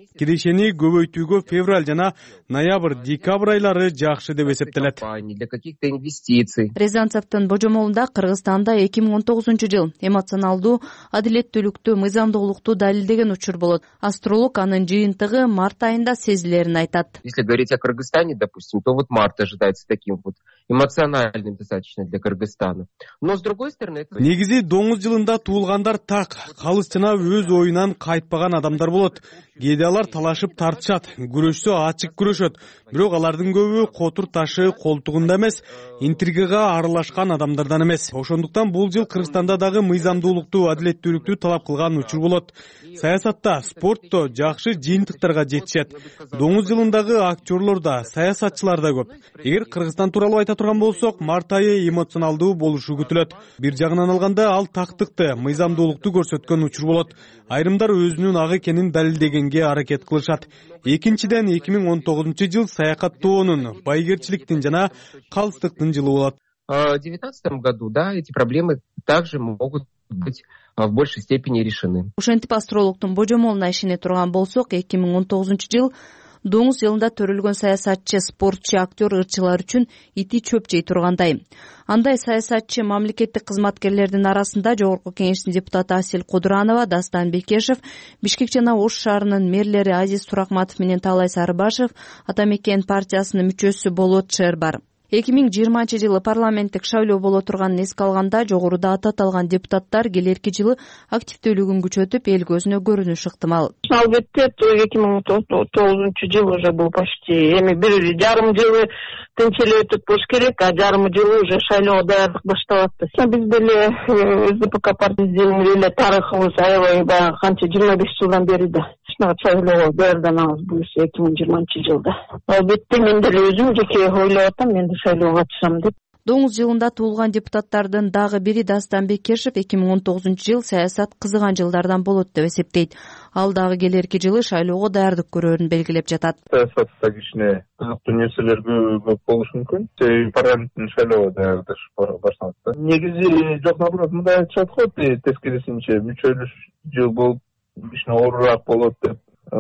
кирешени көбөйтүүгө февраль жана ноябрь декабрь айлары жакшы деп эсептелет. Для каких-то инвестиций. Рязанцевдин божомолунда Кыргызстанда эки миң он тогузунчу жыл эмоционалдуу, адилеттүүлүктү, мыйзамдуулукту далилдеген учур болот. Астролог анын жыйынтыгы март айында сезилерин айтат. Если говорить о Кыргызстане, допустим, то вот март ожидается таким вот эмоциональным достаточно для Кыргызстана. Но с другой стороны, это... Негизи доңуз жылында туулгандар так, калыс жана өз оюнан кайтпаган адамдар болот. Кээде алар талашып тартышат, күрөшсө ачык күрөшөт. Бирок алардын көбү котур ташы колтугунда эмес, интригага аралашкан адамдардан эмес. Ошондуктан бул жыл Кыргызстанда дагы мыйзамдуулукту, адилеттүүлүктү талап кылган учур болот. Саясатта, спортто жакшы жыйынтыктарга жетишет. Доңуз жылындагы актерлор да, саясатчылар да көп. Эгер Кыргызстан тууралуу айта турган болсок, март айы эмоционалдуу болушу күтүлөт. Бир жагынан алганда ал тактыкты, мыйзамдуулукту көрсөткөн учур болот. Айрымдар өзүнүн ак экенин далилдегенге аракет кылышат. Экинчиден эки миң он тогузунчу жыл саякаттоонун, байгерчиликтин жана калыстыктын жылы болот. В две тысячи девятнадцатом году, да, эти проблемы также могут быть в большей степени решены. Ошентип астрологдун божомолуна ишене турган болсок, эки миң он тогузунчу жыл доңуз жылында төрөлгөн саясатчы, спортчу, актер, ырчылар үчүн ити чөп жей тургандай. Андай саясатчы мамлекеттик кызматкерлердин арасында Жогорку Кеңештин депутаты Асель Кудуранова, Дастан Бекешев, Бишкек жана Ош шаарынын мэрлери Азиз Туракматов менен Таалай Сарыбашев, Ата Мекен партиясынын мүчөсү Болот Шер бар. эки миң жыйырманчы жылы парламенттик шайлоо боло турганын эске алганда жогоруда аталган депутаттар келерки жылы активдүүлүгүн күчөтүп, эл көзүнө көрүнүш ыктымал. Албетте, эки миң он тогузунчу жыл уже бул почти эми бир жарым жылы тынч эле өтүп болуш керек, а жарым жылы уже шайлоого даярдык башталат. Биз деле СДПК партиясынын эле тарыхыбыз аябай баягы канча жыйырма беш жылдан бери да шайлоого даярданабыз бул эки миң жыйырманчы жылда. Албетте мен деле өзүм жеке ойлоп атам, мен шайлоого катышам деп. Доңуз жылында туулган депутаттардын дагы бири Дастан Бекешев эки миң он тогузунчу жыл саясат кызыган жылдардан болот деп эсептейт. Ал дагы келерки жылы шайлоого даярдык көрөрүн белгилеп жатат. Саясатта кичине кызыктуу нерселер көп болушу мүмкүн. Парламенттин шайлоого даярдыш башталат. Негизи жок, наоборот, мындай айтышат го, тескерисинче мүчөлүшүү болуп кичине оорураак болот деп.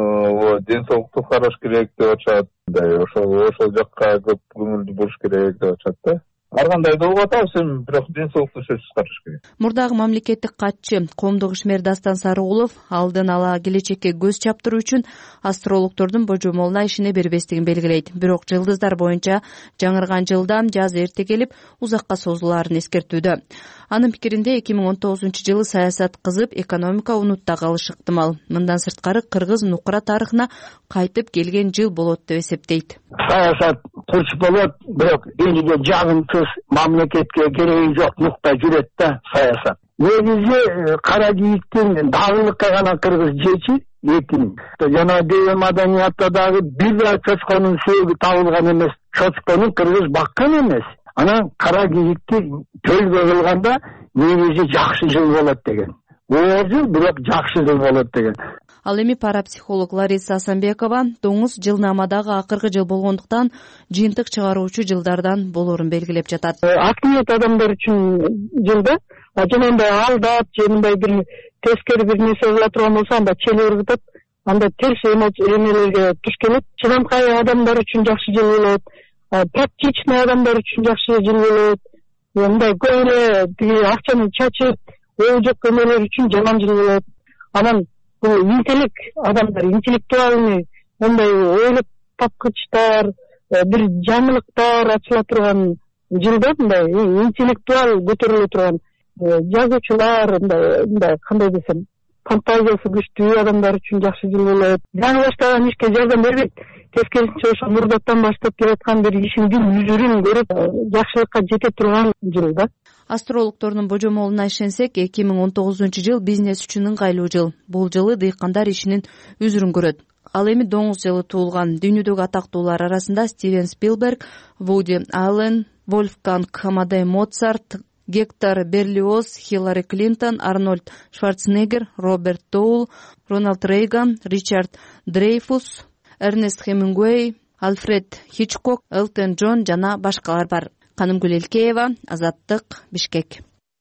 Ден соолукту караш керек деп атышат. Ошол ошол жакка көп көңүлдүү болуш керек деп атышат да. Ар кандай да болуп атабыз, эми бирок ден соолукту сөзсүз караш керек. Мурдагы мамлекеттик катчы, коомдук ишмер Дастан Сарыгулов алдын ала келечекке көз чаптыруу үчүн астрологдордун божомолуна ишене бербестигин белгилейт. Бирок жылдыздар боюнча жаңырган жылдам жаз эрте келип, узакка созулаарын эскертүүдө. Анын пикиринде эки миң он тогузунчу жылы саясат кызып, экономика унутта калышы ыктымал. Мындан сырткары кыргыз нукура тарыхына кайтып келген жыл болот деп эсептейт. Саясат курч болот, бирок элге жагымсыз, мамлекетке кереги жок нукта жүрөт да саясат. Негизи кара кийиктин дагылыкка гана кыргыз жечи экин. Жана дее маданиятта дагы бир да чочконун сөөгү табылган эмес, чочкону кыргыз баккан эмес. Анан кара кийикти төлгө кылганда негизи жакшы жыл болот деген. Оор жыл, бирок жакшы жыл болот деген. Ал эми парапсихолог Лариса Асанбекова доңуз жылнамадагы акыркы жыл болгондуктан жыйынтык чыгаруучу жылдардан болоорун белгилеп жатат. Акмиет адамдар үчүн жылда жанагындай алдап, же мындай бир тескери бир нерсе кыла турган болсо, анда чели ыргытып, анда терс эмелерге туш келет. Чыдамкай адамдар үчүн жакшы жыл болот. Практичный адамдар үчүн жакшы жыл болот. Мындай көп эле тиги акчаны чачып, ою жок эмелер үчүн жаман жыл болот. Анан бул интеллект адамдар, интеллектуальный, мындай ойлоп тапкычтар, бир жаңылыктар ачыла турган жылда, мындай интеллектуал көтөрүлө турган жазуучулар, мындай кандай десем, фантазиясы күчтүү адамдар үчүн жакшы жыл болот. Жаңы баштаган ишке жардам бербейт. Тескерисинче ошо мурдаттан баштап келаткан бир ишиңдин үзүрүн көрүп, жакшылыкка жете турган жыл да. Астрологдордун божомолуна ишенсек, эки миң он тогузунчу жыл бизнес үчүн ыңгайлуу жыл. Бул жылы дыйкандар ишинин үзүрүн көрөт. Ал эми доңуз жылы туулган дүйнөдөгү атактуулар арасында Стивен Спилберг, Вуди Аллен, Вольфганг Амадей Моцарт, Гектор Берлиоз, Хиллари Клинтон, Арнольд Шварценеггер, Роберт Доул, Рональд Рейган, Ричард Дрейфус, Эрнест Хемингуэй, Альфред Хичкок, Элтон Джон жана башкалар бар. Канымгүл Элкеева, Азаттык, Бишкек.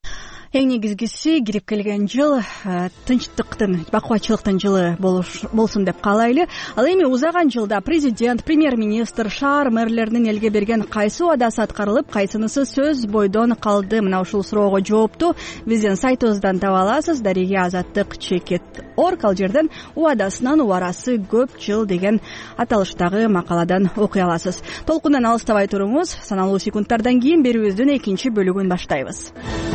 Эң негизгиси кирип келген жыл тынчтыктын, бакубатчылыктын жылы болсун деп каалайлы. Ал эми узаган жылда президент, премьер-министр, шаар мэрлеринин элге берген кайсы убадасы аткарылып, кайсынысы сөз бойдон калды? Мына ушул суроого жоопту биздин сайтыбыздан таба аласыз. Дарига Азаттык чекет орг ал жерден убадасынын убарасы көп жыл деген аталыштагы макаладан окуй аласыз. Толкундан алыстабай туруңуз. Саналуу секундтардан кийин берүүбүздүн экинчи бөлүгүн баштайбыз.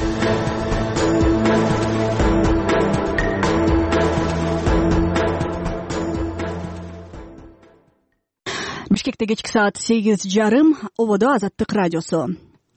Бишкекте кечки саат сегиз жарым, ободо Азаттык радиосу.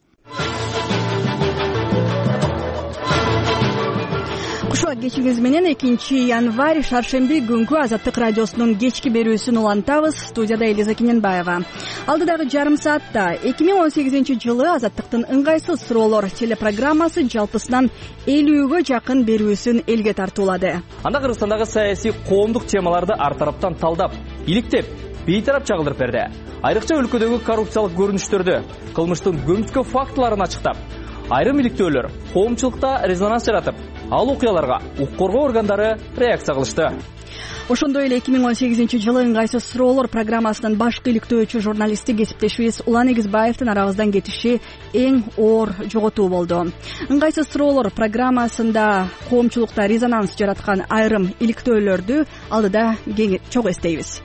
Кушак кечиңиз менен экинчи январь шаршемби күнгү Азаттык радиосунун кечки берүүсүн улантабыз. Студияда Элиза Кененбаева. Алдыдагы жарым саатта эки миң он сегизинчи жылы Азаттыктын ыңгайсыз суроолор телепрограммасы жалпысынан элүүгө жакын берүүсүн элге тартуулады. Анда Кыргызстандагы саясий коомдук темаларды ар тараптан талдап, иликтеп, бейтарап чагылдырып берди. Айрыкча өлкөдөгү коррупциялык көрүнүштөрдү, кылмыштын көмүскө фактыларын ачыктап, айрым иликтөөлөр коомчулукта резонанс жаратып, ал окуяларга укук коргоо органдары реакция кылышты. Ошондой эле эки миң он сегизинчи жылы ыңгайсыз суроолор программасынын башкы иликтөөчү журналисти кесиптешибиз Улан Эгизбаевдин арабыздан кетиши эң оор жоготуу болду. Ыңгайсыз суроолор программасында коомчулукта резонанс жараткан айрым иликтөөлөрдү алдыда чогуу эстейбиз.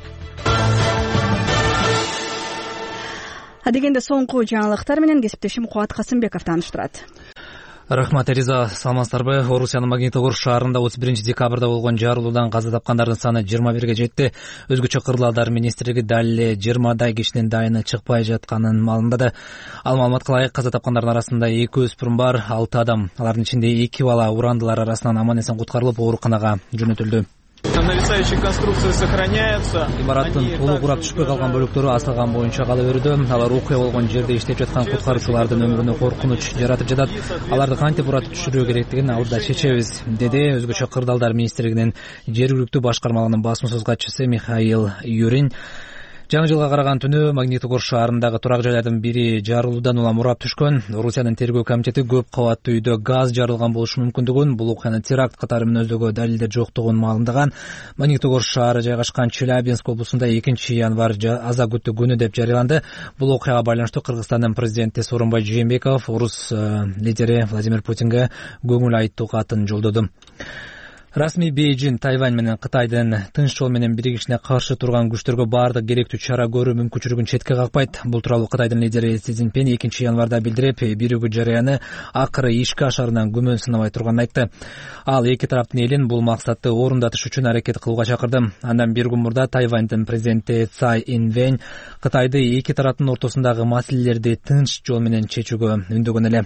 Адегенде соңку жаңылыктар менен кесиптешим Кубат Касымбеков тааныштырат. Рахмат, Элиза, саламатсыздарбы? Орусиянын Магнитогорск шаарында отуз биринчи декабрда болгон жарылуудан каза тапкандардын саны жыйырма бирге жетти. Өзгөчө кырдаалдар министрлиги дал эле жыйырмадай кишинин дайыны чыкпай жатканын маалымдады. Ал маалыматка ылайык каза тапкандардын арасында эки өспүрүм бар, алты адам, алардын ичинде эки бала урандылар арасынан аман-эсен куткарылып ооруканага жөнөтүлдү. Нависающие конструкции сохраняются. Имараттын толук урап түшпөй калган бөлүктөрү асталган боюнча кала берүүдө. Алар окуя болгон жерде иштеп жаткан куткаруучулардын өмүрүнө коркунуч жаратып жатат. Аларды кантип уратып түшүрүү керектигин алдыда чечебиз, деди өзгөчө кырдаалдар министрлигинин жергиликтүү башкармалыгынын басмасөз катчысы Михаил Юрин. Жаңы жылга караган түнү Магнитогорск шаарындагы турак жайлардын бири жарылуудан улам урап түшкөн. Орусиянын тергөө комитети көп кабаттуу үйдө газ жарылган болушу мүмкүндүгүн, бул окуяны теракт катары мүнөздөгө далилдер жоктугун маалымдаган. Магнитогорск шаары жайгашкан Челябинск облусунда экинчи январь аза күтүү күнү деп жарыяланды. Бул окуяга байланыштуу Кыргызстандын президенти Сооронбай Жээнбеков орус лидери Владимир Путинге көңүл айттуу катын жолдоду. Расмий Бейжин Тайвань менен Кытайдын тынч жол менен биригишине каршы турган күчтөргө баардык керектүү чара көрүү мүмкүнчүлүгүн четке какпайт. Бул тууралуу Кытайдын лидери Си Цзиньпин экинчи январда билдирип, биригүү жарыяны акыры ишке ашарынан күмөн сынабай турганын айтты. Ал эки тараптын элин бул максатты орундатыш үчүн аракет кылууга чакырды. Андан бир күн мурда Тайвандын президенти Цай Инвэнь Кытайды эки тараптын ортосундагы маселелерди тынч жол менен чечүүгө үндөгөн эле.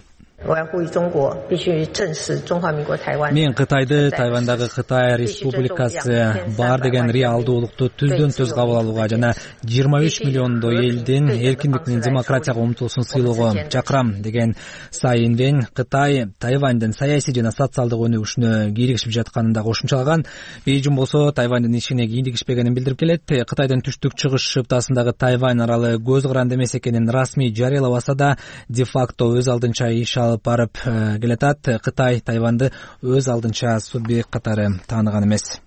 Мен Кытайды Тайвандагы Кытай Республикасы бар деген реалдуулукту түздөн түз кабыл алууга жана жыйырма үч миллиондой элдин эркиндик менен демократияга умтулуусун сыйлоого чакырам деген Цай Инвэнь Кытай Тайвандын саясий жана социалдык өнүгүшүнө кийлигишип жатканын да кошумчалаган. Бейжин болсо Тайвандын ишине кийиндигишпегенин билдирип келет. Кытайдын түштүк чыгыш шыптасындагы Тайвань аралы көз каранды эмес экенин расмий жарыялабаса да, де-факто өз алдынча иш алып барып келатат. Кытай Тайванды өз алдынча субъект катары тааныган эмес.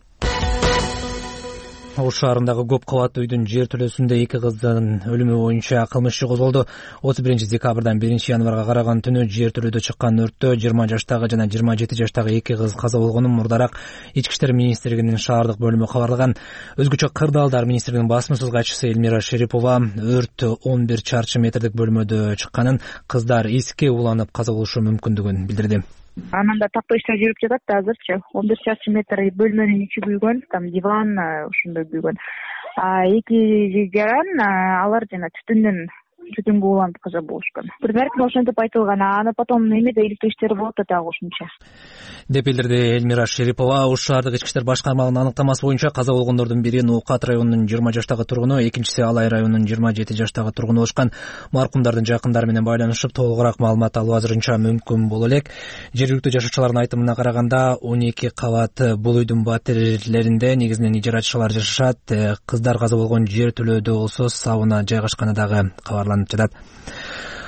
Ош шаарындагы көп кабаттуу үйдүн жертөлөсүндө эки кыздын өлүмү боюнча кылмыш иши козголду. отуз биринчи декабрдан биринчи январга караган түнү жертөлөдө чыккан өрттө жыйырма жаштагы жана жыйырма жети жаштагы эки кыз каза болгонун мурдараак Ички иштер министрлигинин шаардык бөлүмү кабарлаган. Өзгөчө кырдаалдар министрлигинин басмасөз катчысы Эльмира Шерипова өрт он бир чарчы метрдик бөлмөдө чыкканын, кыздар эске уланып каза болушу мүмкүндүгүн билдирди. Ананда тактоо иштер жүрүп жатат да азырчы. он бир чарчы метр бөлмөнүн ичи күйгөн, там диван ушундай күйгөн. А эки жаран алар жана түтүндөн түтүнгө уланып каза болушкан. Предварительно ошентип айтылган, аны потом эмеде иликтөө иштери болот да дагы ошончо. Деп билдирди Эльмира Шерипова. Ош шаардык ички иштер башкармалыгынын аныктамасы боюнча каза болгондордун бири Ноокат районунун жыйырма жаштагы тургуну, экинчиси Алай районунун жыйырма жети жаштагы тургуну болушкан. Маркумдардын жакындары менен байланышып толугураак маалымат алуу азырынча мүмкүн боло элек. Жергиликтүү жашоочулардын айтымына караганда он эки кабат бул үйдүн батирлеринде негизинен ижаратчылар жашашат. Кыздар каза болгон жертөлөдө болсо сауна жайгашканы дагы кабарланып жатат.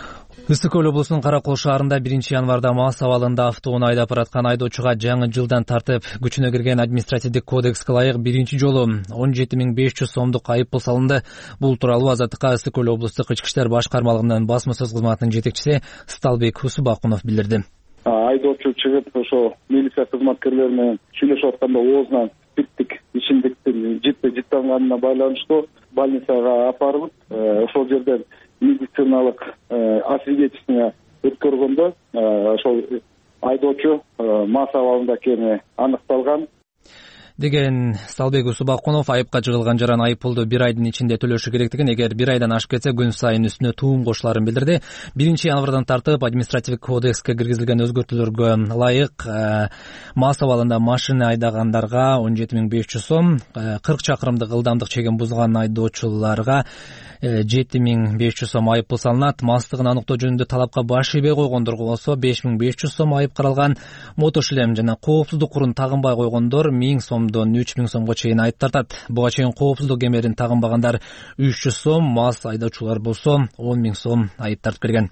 Ысык көл облусунун Каракол шаарында биринчи январда мас абалында автоунаа айдап бараткан айдоочуга жаңы жылдан тартып күчүнө кирген административдик кодекске ылайык биринчи жолу он жети миң беш жүз сомдук айып пул салынды. Бул тууралуу Азаттыкка Ысык көл облустук ички иштер башкармалыгынын басма сөз кызматынын жетекчиси Сталбек Усубакунов билдирди. Айдоочу чыгып ошо милиция кызматкерлери менен сүйлөшүп атканда оозунан спирттик ичимдиктин житпе жыттанганына байланыштуу больницага апарылып, ошол жерден медициналык освидетельствование өткөргөндө ошол айдоочу мас абалында экени аныкталган деген Сталбек Усубакунов айыпка жыгылган жаран айып пулду бир айдын ичинде төлөшү керектигин, эгер бир айдан ашып кетсе күн сайын үстүнө туум кошуларын билдирди. Биринчи январдан тартып административдик кодекске киргизилген өзгөртүүлөргө ылайык мас абалында машина айдагандарга он жети миң беш жүз сом, кырк чакырымдык ылдамдык чегин бузган айдоочуларга жети миң беш жүз сом айып пул салынат. Мастыгын аныктоо жөнүндө талапка баш ийбей койгондорго болсо беш миң беш жүз сом айып каралган. Мотошлем жана коопсуздук курун тагынбай койгондор миң сомдон үч миң сомго чейин айып тартат. Буга чейин коопсуздук кемерин тагынбагандар үч жүз сом, мас айдоочулар болсо он миң сом айып тартып келген.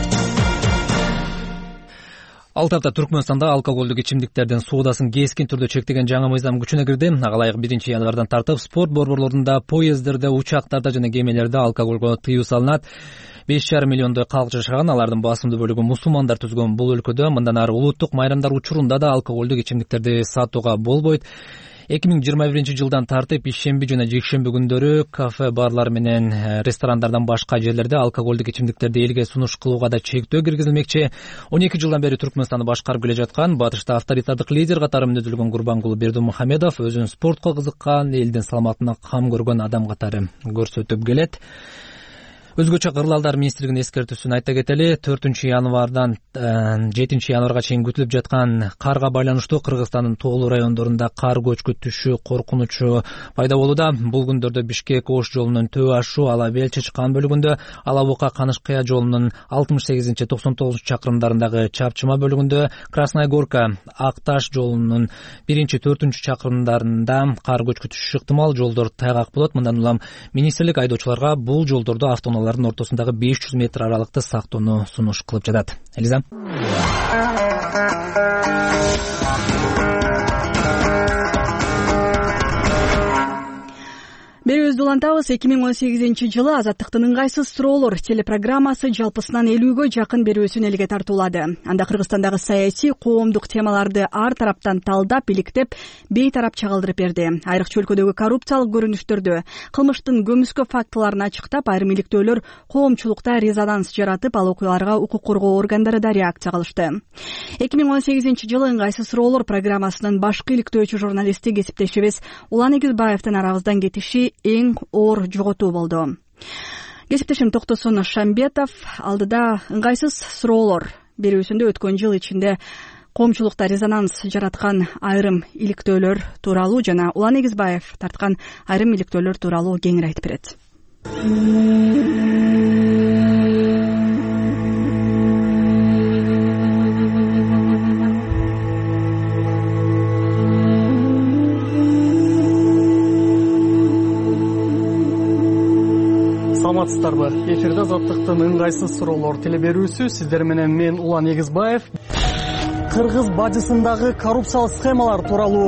Ал тарапта Түркмөнстанда алкоголдук ичимдиктердин соодасын кескин түрдө чектеген жаңы мыйзам күчүнө кирди. Ага ылайык биринчи январдан тартып спорт борборлорунда, поезддерде, учактарда жана кемелерде алкоголго тыюу салынат. беш жарым миллиондой калк жашаган, алардын басымдуу бөлүгү мусулмандар түзгөн бул өлкөдө мындан ары улуттук майрамдар учурунда да алкоголдук ичимдиктерди сатууга болбойт. эки миң жыйырма биринчи жылдан тартып ишемби жана жекшемби күндөрү кафе, барлар менен ресторандардан башка жерлерде алкоголдук ичимдиктерди элге сунуш кылууга да чектөө киргизилмекчи. он эки жылдан бери Түркмөнстанды башкарып келе жаткан, батышта авторитардык лидер катары мүнөздөлгөн Курбангул Бердимухамедов өзүн спортко кызыккан, элдин саламатына кам көргөн адам катары көрсөтүп келет. Өзгөчө кырлалдар министрлигинин эскертүүсүн айта кетели. төртүнчү январдан жетинчи январга чейин күтүлүп жаткан карга байланыштуу Кыргызстандын тоолуу райондорунда кар көчкү түшүү коркунучу пайда болууда. Бул күндөрдө Бишкек Ош жолунун Төө Ашу, Ала Бел Чычкан бөлүгүндө, Ала Бука Канышкыя жолунун алтымыш сегизинчи токсон тогузунчу чакырымдарындагы Чапчыма бөлүгүндө, Красная Горка Ак Таш жолунун биринчи төртүнчү чакырымдарында кар көчкү түшүшү ыктымал, жолдор тайгак болот. Мындан улам министрлик айдоочуларга бул жолдордо автоунаалардын ортосундагы беш жүз метр аралыкты сактоону сунуш кылып жатат. Элиза. Берүүбүздү улантабыз. эки миң он сегизинчи жылы Азаттыктын ыңгайсыз суроолор телепрограммасы жалпысынан элүүгө жакын берүүсүн элге тартуулады. Анда Кыргызстандагы саясий, коомдук темаларды ар тараптан талдап, иликтеп, бейтарап чагылдырып берди. Айрыкча өлкөдөгү коррупциялык көрүнүштөрдү, кылмыштын көмүскө фактыларын ачыктап, айрым иликтөөлөр коомчулукта резонанс жаратып, ал окуяларга укук коргоо органдары да реакция кылышты. эки миң он сегизинчи жылы ыңгайсыз суроолор программасынын башкы иликтөөчү журналисти кесиптешибиз Улан Эгизбаевдин арабыздан кетиши эң оор жоготуу болду. Кесиптешим Токтосун Шамбетов алдыда ыңгайсыз суроолор берүүсүндө өткөн жыл ичинде коомчулукта резонанс жараткан айрым иликтөөлөр тууралуу жана Улан Эгизбаев тарткан айрым иликтөөлөр тууралуу кеңири айтып берет. Саламатсыздарбы? Эфирде Азаттыктын ыңгайсыз суроолор телеберүүсү. Сиздер менен мен Улан Эгизбаев. Кыргыз бажысындагы коррупциялык схемалар тууралуу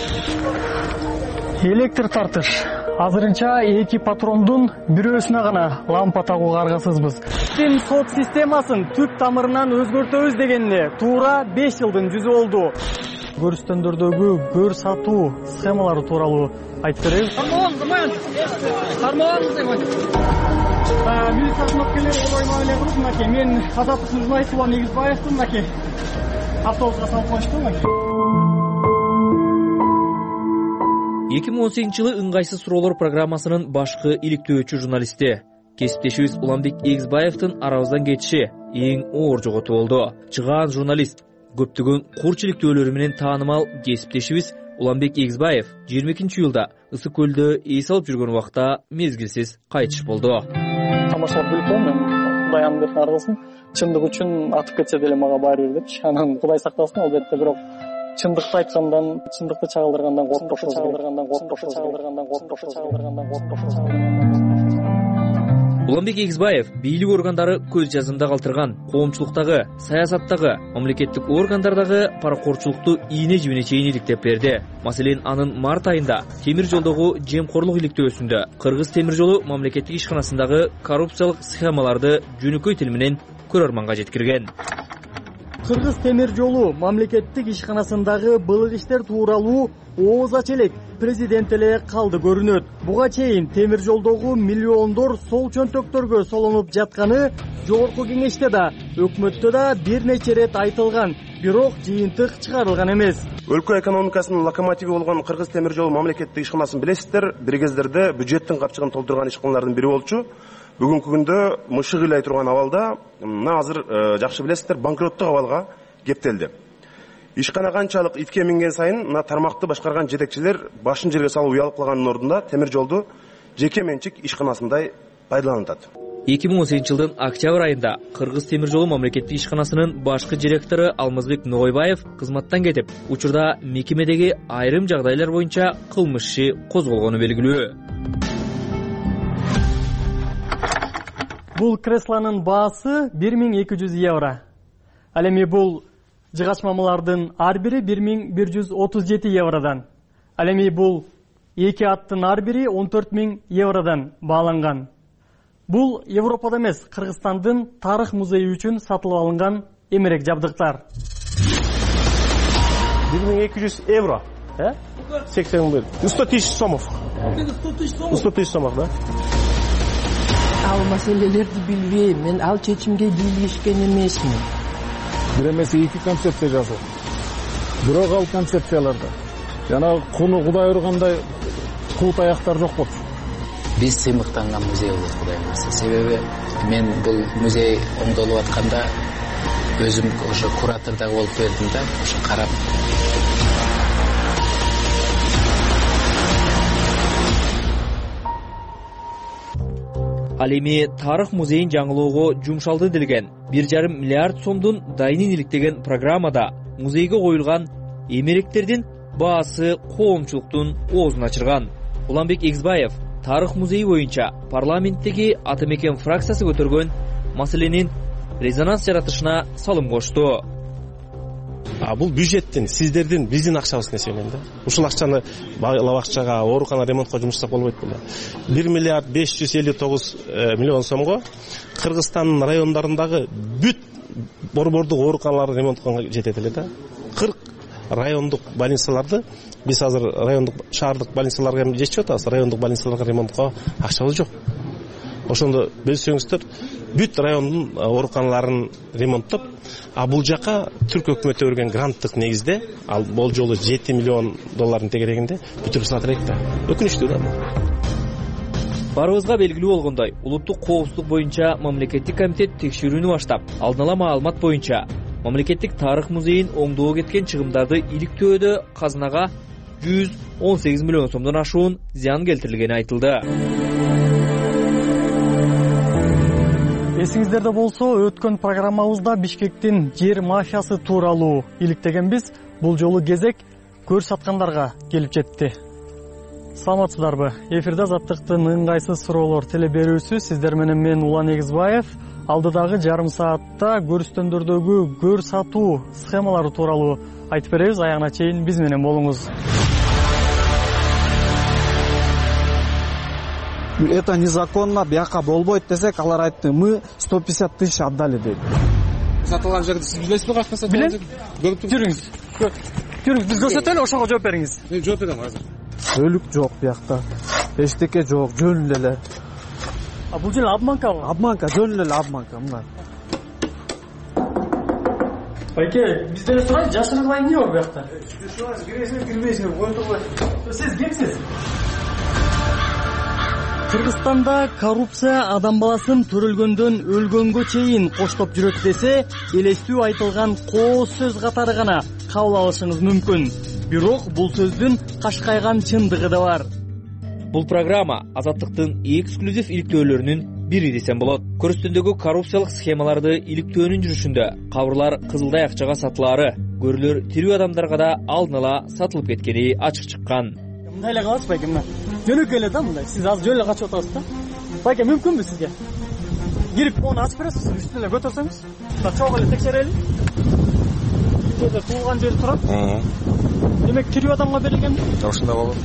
электр тартыш. Азырынча эки патрондун бирөөсүнө гана лампа тагууга аргасызбыз. Биздин сот системасын түп тамырынан өзгөртөбүз дегенде туура беш жылдын жүзү болду. Көрүстөндөрдөгү көр сатуу схемалары тууралуу айтып беребиз. Милиция кызматкерлери ой мамиле кылып, мынакей мен Азаттыктын журналисти Улан Эгизбаевдин мынакей автобуска салып коюшту. эки миң он сегизинчи жылы ыңгайсыз суроолор программасынын башкы иликтөөчү журналисти кесиптешибиз Уланбек Эгизбаевдин арабыздан кетиши эң оор жоготуу болду. Чыгаан журналист көптөгөн курч иликтөөлөрү менен таанымал кесиптешибиз Уланбек Эгизбаев жыйырма экинчи июлда Ысык көлдө эс алып жүргөн убакта мезгилсиз кайтыш болду. Тамашалап билип коем, Кудай анын бетин аргысын. Чындык үчүн атып кетсе деле мага баары бир депчи. Анан Кудай сактасын, албетте, бирок чындыкты айткандан, чындыкты чагылдыргандан коркпошубуз, чагылдыргандан коркпошубуз, чагылдыргандан коркпошубуз, чагылдыргандан коркпошубуз. Уланбек Эгизбаев бийлик органдары көз жазында калтырган коомчулуктагы, саясаттагы, мамлекеттик органдардагы паракорчулукту ийне жибине чейин иликтеп берди. Маселен, анын март айында темир жолдогу жемкорлук иликтөөсүндө Кыргыз темир жолу мамлекеттик ишканасындагы коррупциялык схемаларды жөнөкөй тил менен көрөрманга жеткирген. Кыргыз темир жолу мамлекеттик ишканасындагы былык иштер тууралуу ооз ача элек президент эле калды көрүнөт. Буга чейин темир жолдогу миллиондор сол чөнтөктөргө солонуп жатканы жогорку кеңеште да, өкмөттө да бир нече рет айтылган, бирок жыйынтык чыгарылган эмес. Өлкө экономикасынын локомотиви болгон Кыргыз темир жолу мамлекеттик ишканасын билесиздер, бир кездерде бюджеттин капчыгын толтурган ишканалардын бири болчу. Бүгүнкү күндө мышык ыйлай турган абалда, мына азыр жакшы билесиздер, банкроттук абалга кептелди. Ишкана канчалык итке минген сайын мына тармакты башкарган жетекчилер башын жерге салып уялып калганын ордунда темир жолду жеке менчик ишканасындай пайдаланат. эки миң он сегизинчи жылдын октябрь айында Кыргыз темир жолу мамлекеттик ишканасынын башкы директору Алмазбек Ногойбаев кызматтан кетип, учурда мекемедеги айрым жагдайлар боюнча кылмыш иши козголгону белгилүү. Бул креслонун баасы бир миң эки жүз евро. Ал эми бул жыгачмамалардын ар бири бир миң бир жүз отуз жети евродан. Ал эми бул эки аттын ар бири он төрт миң евродан бааланган. Бул Европада эмес, Кыргызстандын тарых музейи үчүн сатылып алынган эмерек жабдыктар. бир миң эки жүз евро, э? сексен бир. сто тысяч сомов. сто тысяч сомов, да? Ал маселелерди билбейм, мен ал чечимге бийлешкен эмесмин. Бир эмес эки концепция жазылды. Бирок ал концепцияларда жана куну Кудай ургандай кул таяктар жок болчу. Биз сыймыктанган музей болот, Кудай мырза. Себеби мен бул музей оңдолуп атканда өзүм ошо куратордо болуп бердим да, ошо карап. Ал эми тарых музейин жаңылоого жумшалды делген бир жарым миллиард сомдун дайынын иликтеген программада музейге коюлган эмеректердин баасы коомчулуктун оозун ачырган. Уланбек Эгизбаев тарых музейи боюнча парламенттеги ата мекен фракциясы көтөргөн маселенин резонанс жаратышына салым кошту. А бул бюджеттин, сиздердин, биздин акчабыз несемен да. Ушул акчаны бала бакчага, оорукана ремонтко жумуштап болбойт беле. бир миллиард беш жүз элүү тогуз миллион сомго Кыргызстандын райондорундагы бүт борбордук ооруканаларды ремонтко жетет эле да. кырк райондук больницаларды биз азыр райондук шаардык больницаларга жетишип атабыз, райондук больницаларга ремонтко акчабыз жок. Ошондо билсеңиздер, бүт райондун ооруканаларын ремонттоп, а бул жака түрк өкмөтү берген гранттык негизде, ал бул жолу жети миллион доллардын тегерегинде бүтүрүп сатыр элек да. Өкүнүчтүү да. Барыбызга белгилүү болгондой, улуттук коопсуздук боюнча мамлекеттик комитет текшерүүнү баштап, алдын ала маалымат боюнча мамлекеттик тарых музейин оңдоо кеткен чыгымдарды иликтөөдө казынага жүз он сегиз миллион сомдон ашуун зыян келтирилгени айтылды. Эсиңиздерде болсо, өткөн программабызда Бишкектин жер мафиясы тууралуу иликтегенбиз. Бул жолу кезек көр саткандарга келип жетти. Саламатсыздарбы? Эфирде Азаттыктын ыңгайсыз суроолор теле берүүсү. Сиздер менен мен Улан Эгизбаев. Алдыдагы жарым саатта көрүстөндөрдөгү көр сатуу схемалары тууралуу айтып беребиз. Аягына чейин биз менен болуңуз. Это незаконно, бияка болбойт десек, алар айтты, мы сто пятьдесят тысяч отдали дейт. Сатылган жерди сиз билесизби, качка сатылган жерди? Билем. Жүрүңүз. Жүрүңүз, биз көрсөтөлү, ошого жооп бериңиз. Мен жооп берем азыр. Өлүк жок биякта. Эчтеке жок, жөн эле. А бул жөн обманкабы? Обманка, жөн эле обманка, мына. Байке, бизден сурайын, жашыргылай эмне бар биякта? Киресиңер, кирбейсиңер, кой турбай. Сиз кимсиз? Кыргызстанда коррупция адам баласын төрөлгөндөн өлгөнгө чейин коштоп жүрөт десе, элестүү айтылган кооз сөз катары гана кабыл алышыңыз мүмкүн. Бирок бул сөздүн кашкайган чындыгы да бар. Бул программа Азаттыктын эксклюзив иликтөөлөрүнүн бири десем болот. Көрүстөндөгү коррупциялык схемаларды иликтөөнүн жүрүшүндө кабырлар кызылдай акчага сатылаары, көрүлөр тирүү адамдарга да алдын ала сатылып кеткени ачык чыккан. Мындай эле калат байке, мына. Жөнөкөй эле да мындай. Сиз азыр жөн эле качып атасыз да. Байке, мүмкүнбү сизге? кирип мону ачып бересиз, үстүнө көтөрсөңүз. Мына чогуу эле текшерели. Бул жерде туулган жери турат. Демек тирүү адамга берилгенби? Ошондой болот.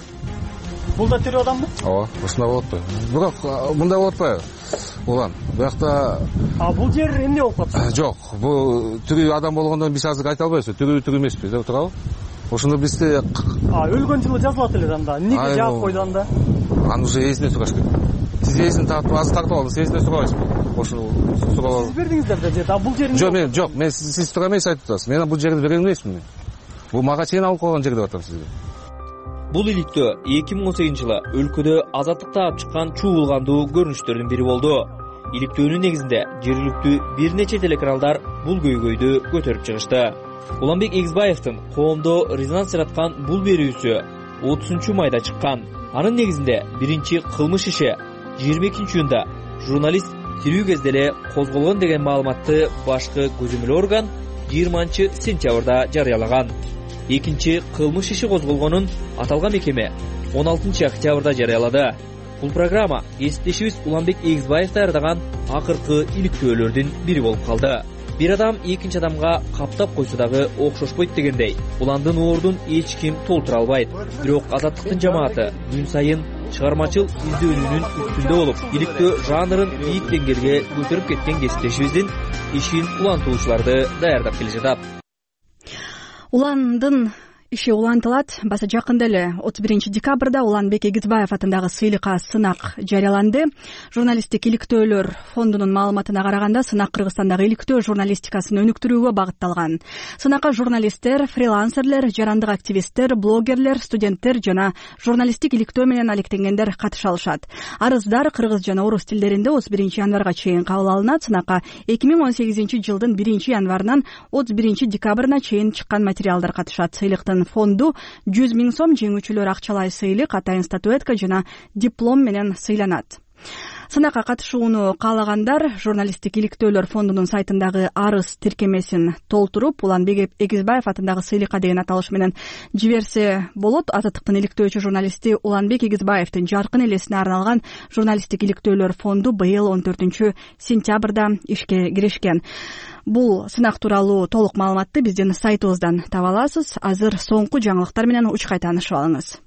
Бул да тирүү адамбы? Ооба, ошондой болот го. Бирок мындай болот атпайбы? Улан, буякта А бул жер эмне болуп калат? Жок, бул тирүү адам болгондон биз азыр айта албайбыз. Тирүү тирүү эмеспи, деп турабы? Ошондо бизде А өлгөн жылы жазылат эле анда. Эмнеге жаап койду анда? Аны уже эсине сураш керек. Сиз эсин тартып, азыр тартып алдыңыз, эсине сурабайсызбы? Ошону сурап. Сиз бердиңиздер да жерди, а бул жерин Жок, мен жок, мен сиз тура эмес айтып атасыз. Мен бул жерди берем эмесмин. Бул мага чейин алып койгон жер деп атам сизге. Бул иликтөө эки миң он сегизинчи жылы өлкөдө азаттык таап чыккан чуулгандуу көрүнүштөрдүн бири болду. Иликтөөнүн негизинде жергиликтүү бир нече телеканалдар бул көйгөйдү көтөрүп чыгышты. Уланбек Эгизбаевдин коомдо резонанс жараткан бул берүүсү отузунчу майда чыккан. Анын негизинде биринчи кылмыш иши жыйырма экинчи июнда журналист тирүү кезде эле козголгон деген маалыматты башкы көзөмөл орган жыйырманчы сентябрда жарыялаган. Экинчи кылмыш иши козголгонун аталган мекеме он алтынчы октябрда жарыялады. Бул программа кесиптешибиз Уланбек Эгизбаев даярдаган акыркы иликтөөлөрдүн бири болуп калды. Бир адам экинчи адамга каптап койсо дагы окшошпойт дегендей, уландын ордун эч ким толтура албайт. Бирок Азаттыктын жамааты күн сайын чыгармачыл издөөнүнүн үстүндө болуп, иликтөө жанрын бийик деңгээлге көтөрүп кеткен кесиптешибиздин ишин улантуучуларды даярдап келе жатат. Уландын иши улантылат. Баса жакында эле отуз биринчи декабрда Уланбек Эгизбаев атындагы сыйлыкка сынак жарыяланды. Журналисттик иликтөөлөр фондунун маалыматына караганда, сынак Кыргызстандагы иликтөө журналистикасын өнүктүрүүгө багытталган. Сынакка журналисттер, фрилансерлер, жарандык активисттер, блогерлер, студенттер жана журналисттик иликтөө менен алектенгендер катыша алышат. Арыздар кыргыз жана орус тилдеринде отуз биринчи январга чейин кабыл алынат. Сынакка эки миң он сегизинчи жылдын биринчи январынан отуз биринчи декабрына чейин чыккан материалдар катышат. Сыйлыктын фонду жүз миң сом, жеңүүчүлөр акчалай сыйлык, атайын статуэтка жана диплом менен сыйланат. Сынакка катышууну каалагандар журналисттик иликтөөлөр фондунун сайтындагы арыз тиркемесин толтуруп, Уланбек Эгизбаев атындагы сыйлыкка деген аталыш менен жиберсе болот. Азаттыктын иликтөөчү журналисти Уланбек Эгизбаевдин жаркын элесине арналган журналисттик иликтөөлөр фонду быйыл он төртүнчү сентябрда ишке киришкен. Бул сынак тууралуу толук маалыматты биздин сайтыбыздан таба аласыз. Азыр соңку жаңылыктар менен учкай таанышып алыңыз.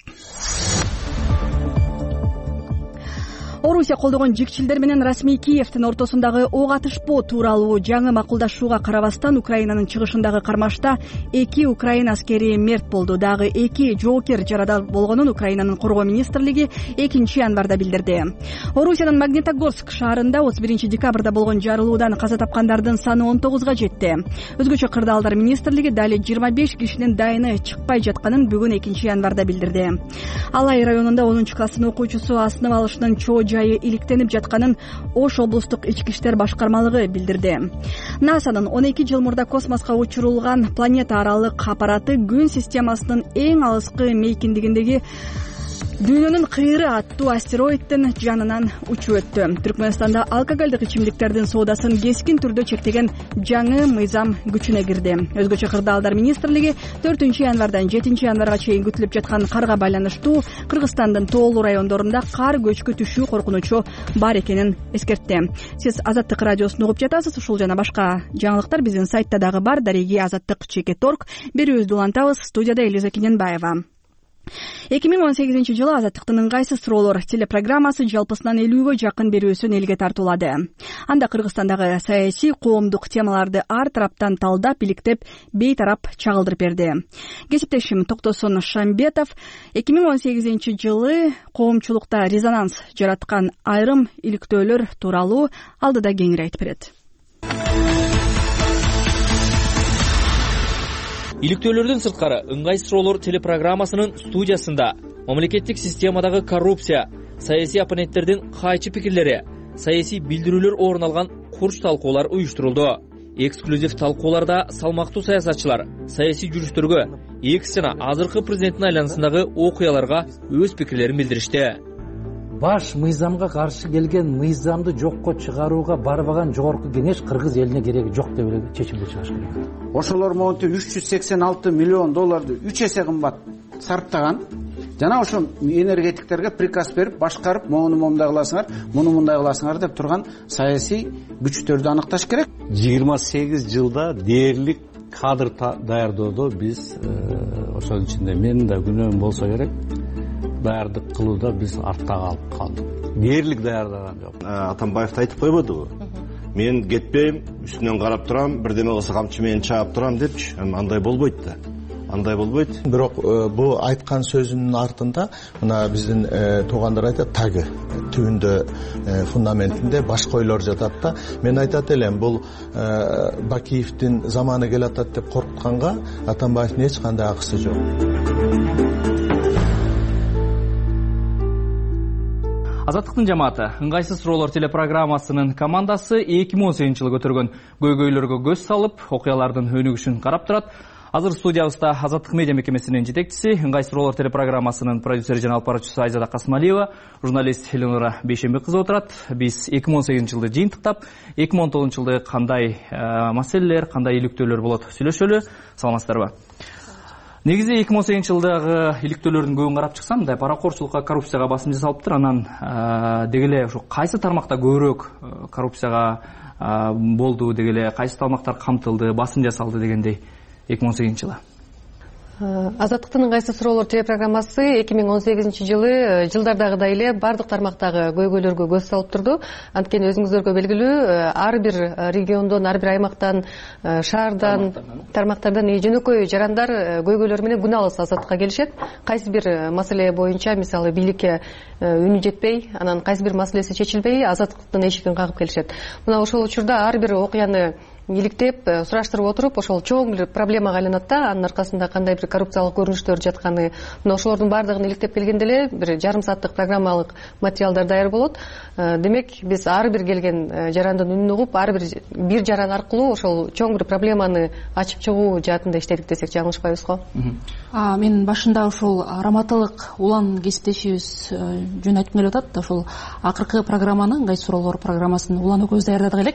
Орусия колдогон жикчилдер менен расмий Киевдин ортосундагы ок атышпоо тууралуу жаңы макулдашууга карабастан Украинанын чыгышындагы кармашта эки Украина аскери мерт болду. Дагы эки жоокер жарада болгонун Украинанын коргоо министрлиги экинчи январда билдирди. Орусиянын Магнитогорск шаарында отуз биринчи декабрда болгон жарылуудан каза тапкандардын саны он тогузга жетти. Өзгөчө кырдаалдар министрлиги дали жыйырма беш кишинин дайыны чыкпай жатканын бүгүн экинчи январда билдирди. Алай районунда онунчу класстын окуучусу асынып алышынын чоо жайы иликтенип жатканын Ош облустук ички иштер башкармалыгы билдирди. НАСАнын он эки жыл мурда космоско учурулган планета аралык аппараты күн системасынын эң алыскы мейкиндигиндеги Дүйнөнүн кыйры аттуу астероиддин жанынан учуп өттү. Түркмөнстанда алкоголдук ичимдиктердин соодасын кескин түрдө чектеген жаңы мыйзам күчүнө кирди. Өзгөчө кырдаалдар министрлиги төртүнчү январдан жетинчи январга чейин күтүлүп жаткан карга байланыштуу Кыргызстандын тоолуу райондорунда кар көчкү түшүү коркунучу бар экенин эскертти. Сиз Азаттык радиосун угуп жатасыз. Ушул жана башка жаңылыктар биздин сайтта дагы бар. Дареги азаттык чекит орг. Берүүбүздү улантабыз. Студияда Элиза Кененбаева. эки миң он сегизинчи жылы Азаттыктын ыңгайсыз суроолор телепрограммасы жалпысынан элүүгө жакын берүүсүн элге тартуулады. Анда Кыргызстандагы саясий, коомдук темаларды ар тараптан талдап, иликтеп, бейтарап чагылдырып берди. Кесиптешим Токтосун Шамбетов эки миң он сегизинчи жылы коомчулукта резонанс жараткан айрым иликтөөлөр тууралуу алдыда кеңири айтып берет. Иликтөөлөрдөн сырткары ыңгай суроолор телепрограммасынын студиясында мамлекеттик системадагы коррупция, саясий оппоненттердин кайчы пикирлери, саясий билдирүүлөр орун алган курч талкуулар уюштурулду. Эксклюзив талкууларда салмактуу саясатчылар саясий жүрүштөргө, экс жана азыркы президенттин айланасындагы окуяларга өз пикирлерин билдиришти. Баш мыйзамга каршы келген мыйзамды жокко чыгарууга барбаган жогорку кеңеш кыргыз элине кереги жок деп эле чечимди чыгыш керек. Ошолор монтип үч жүз сексен алты миллион долларды үч эсе кымбат сарптаган жана ошо энергетиктерге приказ берип башкарып моуну момундай кыласыңар, муну мындай кыласыңар деп турган саясий күчтөрдү аныкташ керек. жыйырма сегиз жылда дээрлик кадр даярдоодо биз ошонун ичинде менин да күнөөм болсо керек, даярдык кылууда биз артта калып калдык. Дээрлик даярдаган жок. Атамбаев айтып койбодубу? Мен кетпейм, үстүнөн карап турам, бирдеме кылса камчы менен чаап турам депчи. Андай болбойт да. Андай болбойт. Бирок бул айткан сөзүнүн артында мына биздин туугандар айтат, тагы түбүндө фундаментинде башка ойлор жатат да. Мен айтат элем, бул Бакиевдин заманы келатат деп коркутканга Атамбаевдин эч кандай акысы жок. Азаттыктын жамааты ыңгайсыз суроолор телепрограммасынын командасы эки миң он сегизинчи жылы көтөргөн көйгөйлөргө көз салып, окуялардын өнүгүшүн карап турат. Азыр студиябызда Азаттык медиа мекемесинин жетекчиси, ыңгайсыз суроолор телепрограммасынын продюсери жана алып баруучусу Айзада Касымалиева, журналист Эленора Бейшенбек кызы отурат. Биз эки миң он сегизинчи жылды жыйынтыктап, эки миң он тогузунчу жылды кандай маселелер, кандай иликтөөлөр болот сүйлөшөлү. Саламатсыздарбы? Негизи эки миң он сегизинчи жылдагы иликтөөлөрдүн көбүн карап чыксам, мындай паракорчулукка, коррупцияга басым жасалыптыр. Анан дегеле ушу кайсы тармакта көбүрөөк коррупцияга болду, дегеле кайсы тармактар камтылды, басым жасалды дегендей эки миң он сегизинчи жылы. Азаттыктын ыңгайсыз суроолор телепрограммасы эки миң он сегизинчи жылы жылдардагыдай эле бардык тармактагы көйгөйлөргө көз салып турду. Анткени өзүңүздөргө белгилүү, ар бир региондон, ар бир аймактан, шаардан, тармактардан жөнөкөй жарандар көйгөйлөр менен күн алыс Азаттыкка келишет. Кайсы бир маселе боюнча, мисалы бийликке үнү жетпей, анан кайсы бир маселеси чечилбей, Азаттыктын эшигин кагып келишет. Мына ошол учурда ар бир окуяны иликтеп, сураштырып отуруп, ошол чоң бир проблемага айланат да, анын аркасында кандай бир коррупциялык көрүнүштөр жатканы, мына ошолордун баардыгын иликтеп келгенде эле бир жарым сааттык программалык материалдар даяр болот. Демек, биз ар бир келген жарандын үнүн угуп, ар бир бир жаран аркылуу ошол чоң бир проблеманы ачып чыгуу жаатында иштедик десек жаңылышпайбыз го. Мен башында ошол Раматылык улан кесиптешибиз жөн айтып келип атат. Ошол акыркы программаны, ыңгайсыз суроолор программасын улан экөөбүз даярдадык элек.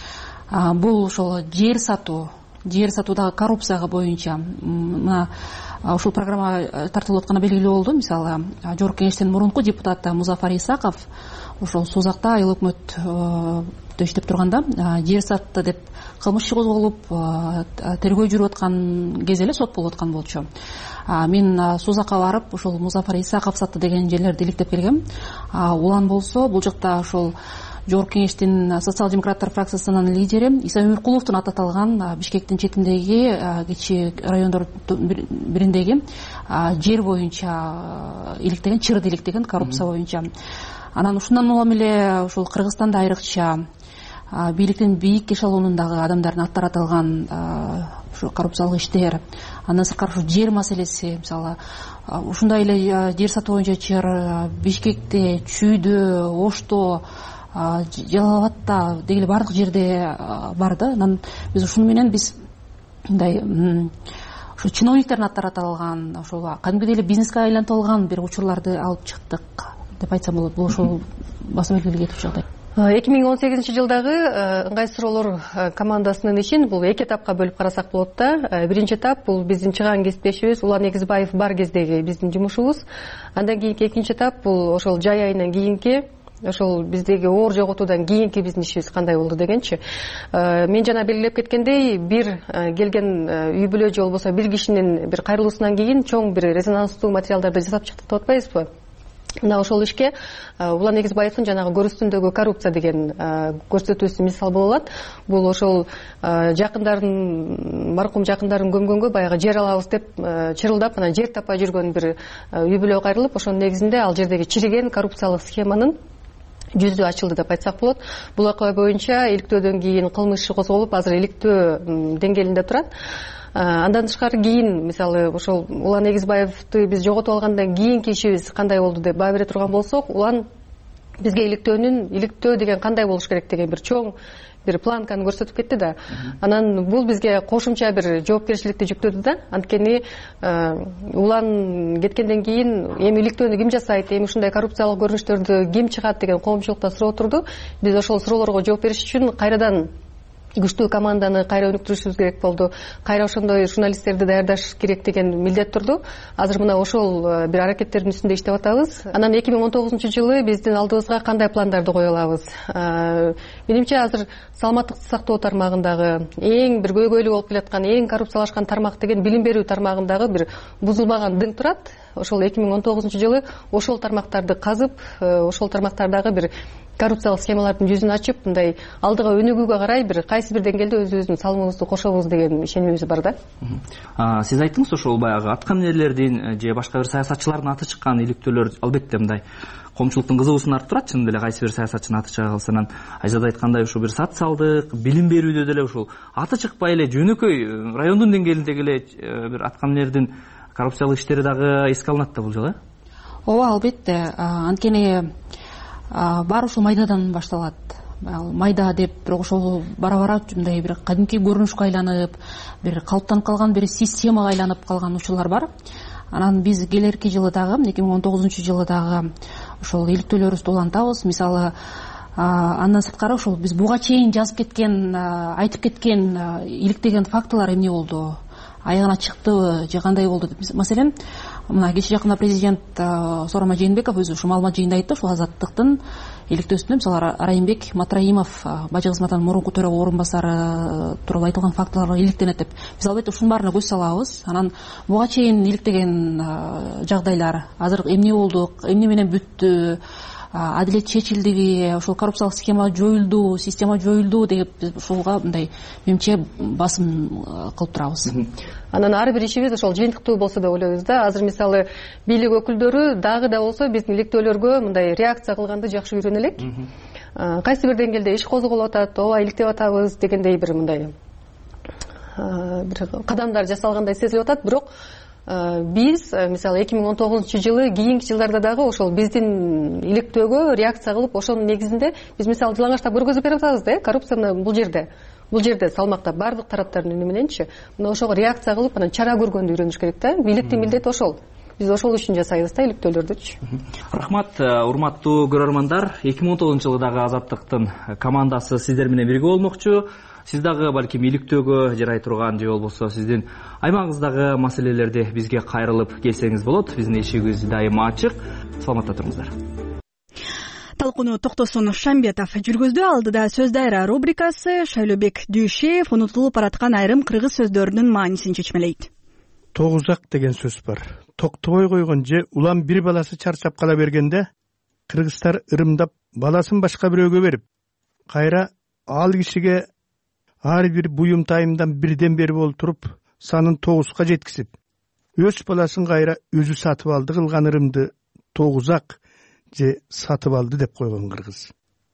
Бул ошол жер сатуу, жер сатуудагы коррупцияга боюнча мына ушул программа тартылып атканы белгилүү болду. Мисалы, Жогорку Кеңештин мурунку депутаты Музафар Исаков ошол Созакта айыл өкмөттө иштеп турганда жер сатты деп кылмыш иши козголуп, тергөө жүрүп аткан кезде эле сот болуп аткан болчу. Мен Созакка барып, ошол Музафар Исаков сатты деген жерлерди иликтеп келгем. Улан болсо, бул жакта ошол Жогорку Кеңештин социал-демократтар фракциясынын лидери Иса Өмүркуловдун аты аталган Бишкектин четиндеги кичи райондордун бириндеги жер боюнча иликтеген, чырды иликтеген коррупция боюнча. Анан ушундан улам эле ушул Кыргызстанда айрыкча бийликтин бийик эшелонундагы адамдардын аттары аталган ушу коррупциялык иштер. Андан сырткары ушу жер маселеси, мисалы, ушундай эле жер сатуу боюнча чыр Бишкекте, Чүйдө, Ошто, Жалал Абадта дегеле бардык жерде бар да. Анан биз ушуну менен биз мындай ушу чиновниктердин аттары аталган, ошол кадимгидей эле бизнеске айлантып алган бир учурларды алып чыктык деп айтсам болот. Бул ошол баса белгилүү кетип жагдай. эки миң он сегизинчи жылдагы ыңгайсыз суроолор командасынын ишин бул эки этапка бөлүп карасак болот да. Биринчи этап бул биздин чыган кесиптешибиз Улан Эгизбаев бар кездеги биздин жумушубуз. Андан кийинки экинчи этап бул ошол жай айынан кийинки, ошол биздеги оор жоготуудан кийинки биздин ишибиз кандай болду дегенчи. Мен жана белгилеп кеткендей, бир келген үй бүлө же болбосо бир кишинин бир кайрылуусунан кийин чоң бир резонанстуу материалдарды жасап чыктык деп атпайбызбы? Мына ошол ишке Улан Эгизбаевдин жанагы көрүстүндөгү коррупция деген көрсөтүүсү мисал боло алат. Бул ошол жакындарын, маркум жакындарын көмгөнгө баягы жер алабыз деп чырылдап, анан жер таппай жүргөн бир үй бүлө кайрылып, ошонун негизинде ал жердеги чириген коррупциялык схеманын жүзү ачылды деп айтсак болот. Бул окуя боюнча иликтөөдөн кийин кылмыш иши козголуп, азыр иликтөө деңгээлинде турат. Андан тышкары кийин, мисалы, ошол Улан Эгизбаевди биз жоготуп алгандан кийинки ишибиз кандай болду деп баа бере турган болсок, Улан бизге иликтөөнүн, иликтөө деген кандай болуш керек деген бир чоң бир планканы көрсөтүп кетти да. Анан бул бизге кошумча бир жоопкерчиликти жүктөдү да. Анткени Улан кеткенден кийин эми иликтөөнү ким жасайт, эми ушундай коррупциялык көрүнүштөрдү ким чыгат деген коомчулукта суроо турду. Биз ошол суроолорго жооп бериш үчүн кайрадан күчтүү команданы кайра өнүктүрүшүбүз керек болду, кайра ошондой журналисттерди даярдаш керек деген милдет турду. Азыр мына ошол бир аракеттердин үстүндө иштеп атабыз. Анан эки миң он тогузунчу жылы биздин алдыбызга кандай пландарды кое алабыз? Менимче азыр саламаттыкты сактоо тармагындагы эң бир көйгөйлүү болуп келаткан, эң коррупциялашкан тармак деген билим берүү тармагындагы бир бузулбаган дың турат. Ошол эки миң он тогузунчу жылы ошол тармактарды казып, ошол тармактардагы бир коррупциялык схемалардын жүзүн ачып, мындай алдыга өнүгүүгө карай бир кайсы бир деңгээлде өзүбүздүн салымыбызды кошобуз деген ишенимибиз бар да. Сиз айттыңыз ошол баягы аткаминерлердин же башка бир саясатчылардын аты чыккан иликтөөлөр албетте мындай коомчулуктун кызыгуусун арттырат. Чын эле кайсы бир саясатчынын аты чыга калса, анан Айзада айткандай ушул бир социалдык, билим берүүдө деле ушул аты чыкпай эле жөнөкөй райондун деңгээлиндеги эле бир аткаминердин коррупциялык иштери дагы эске алынат да бул жолу. Ооба, албетте. Анткени баары ушул майдадан башталат. Майда деп, бирок ошол бара-бара мындай бир кадимки көрүнүшкө айланып, бир калыптанып калган бир системага айланып калган учурлар бар. Анан биз келерки жылы дагы, эки миң он тогузунчу жылы дагы ошол иликтөөлөрүбүздү улантабыз. Мисалы, андан сырткары ошол биз буга чейин жазып кеткен, айтып кеткен, иликтеген фактылар эмне болду? Аягына чыктыбы же кандай болду деп. Маселен, мына кечээ жакында президент Сооронбай Жээнбеков өзү ушул маалымат жыйында айтты. Ушул Азаттыктын иликтөөсүндө мисалы Райымбек Матраимов, Бажы кызматынын мурунку төрага орун басары тууралуу айтылган фактыларга иликтенет деп. Биз албетте ушунун баарына көз салабыз. Анан буга чейин иликтеген жагдайлар азыр эмне болду, эмне менен бүттү, адилет чечилдиби, ошол коррупциялык схема жоюлду, система жоюлду деп ушулга мындай менимче басым кылып турабыз. Анан ар бир ишибиз ошол жыйынтыктуу болсо деп ойлойбуз да. Азыр мисалы бийлик өкүлдөрү дагы да болсо биздин иликтөөлөргө мындай реакция кылганды жакшы үйрөнө элек. Кайсы бир деңгээлде иш козголуп атат, ооба иликтеп атабыз дегендей бир мындай бир кадамдар жасалгандай сезилип атат. Бирок биз мисалы эки миң он тогузунчу жылы кийинки жылдарда дагы ошол биздин иликтөөгө реакция кылып, ошонун негизинде биз мисалы жалаңаштап көргөзүп берип атабыз да, коррупцияны бул жерде бул жерде салмактап баардык тараптардын үнү мененчи мына ошого реакция кылып, анан чара көргөндү үйрөнүш керек да. Бийликтин милдети ошол. Биз ошол үчүн жасайбыз да иликтөөлөрдүчү. Рахмат, урматтуу көрөрмандар. эки миң он тогузунчу жылы дагы Азаттыктын командасы сиздер менен бирге болмокчу. Сиз дагы балким иликтөөгө жарай турган же болбосо сиздин аймагыңыздагы маселелерди бизге кайрылып келсеңиз болот. Биздин эшигибиз дайыма ачык. Саламатта туруңуздар. Талкууну Токтосун Шамбетов жүргүздү. Алдыда сөз дайра рубрикасы. Шайлообек Дүйшеев унутулуп бараткан айрым кыргыз сөздөрүнүн маанисин чечмелейт. Тогузак деген сөз бар. Токтобой койгон же улам бир баласы чарчап кала бергенде кыргыздар ырымдап баласын башка бирөөгө берип, кайра ал кишиге ар бир буюм тайымдан бирден бери болуп туруп санын тогузга жеткизип, өз баласын кайра өзү сатып алды кылган ырымды тогузак же сатып алды деп койгон кыргыз.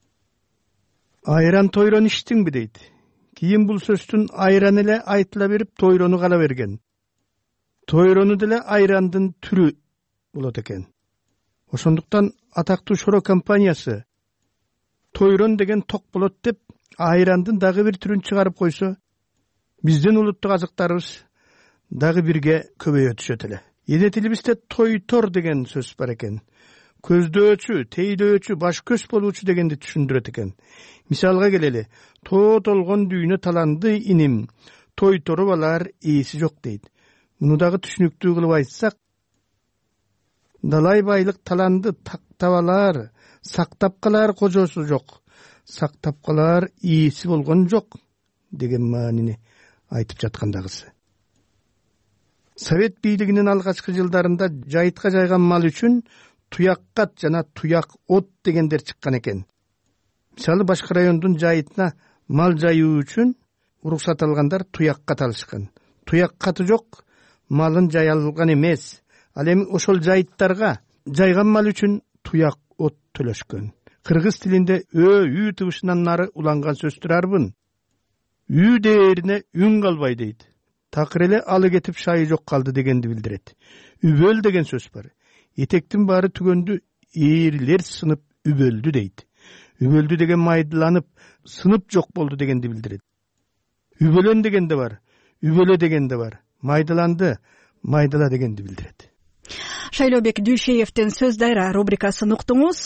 Айран тойрон иштиңби дейт. Кийин бул сөздүн айран эле айтыла берип, тойрону кала берген. Тойрону деле айрандын түрү болот экен. Ошондуктан атактуу Шоро компаниясы тойрон деген ток болот деп айрандын дагы бир түрүн чыгарып койсо, биздин улуттук азыктарыбыз дагы бирге көбөйө түшөт эле. Эне тилибизде тойтор деген сөз бар экен. Көздөчү, тейлөөчү, баш көз болуучу дегенди түшүндүрөт экен. Мисалга келели, тоо толгон дүйнө таланды иним, тойтору алар ээси жок дейт. Муну дагы түшүнүктүү кылып айтсак, далай байлык таланды тактап алар, сактап калар кожосу жок, сактап калар ээси болгон жок деген маанини айтып жаткандагысы. Совет бийлигинин алгачкы жылдарында жайытка жайган мал үчүн туяккат жана туяк от дегендер чыккан экен. Мисалы башка райондун жайытына мал жайуу үчүн уруксат алгандар туяккат алышкан. Туяккаты жок, малын жай алган эмес. Ал эми ошол жайыттарга жайган мал үчүн туяк от төлөшкөн. Кыргыз тилинде ө, үй тыбышынан нары уланган сөздөр арбын. Үй дээрине үн калбай дейт. Такыр эле алы кетип шайы жок калды дегенди билдирет. Үбөл деген сөз бар. Этектин баары түгөндү, ээрлер сынып үбөлдү дейт. Үбөлдү деген майдыланып, сынып жок болду дегенди билдирет. Үбөлөн деген да бар, үбөлө деген да бар. Майдыланды, майдыла дегенди билдирет. Шайлообек Дүйшеевдин сөз дайра рубрикасын уктуңуз.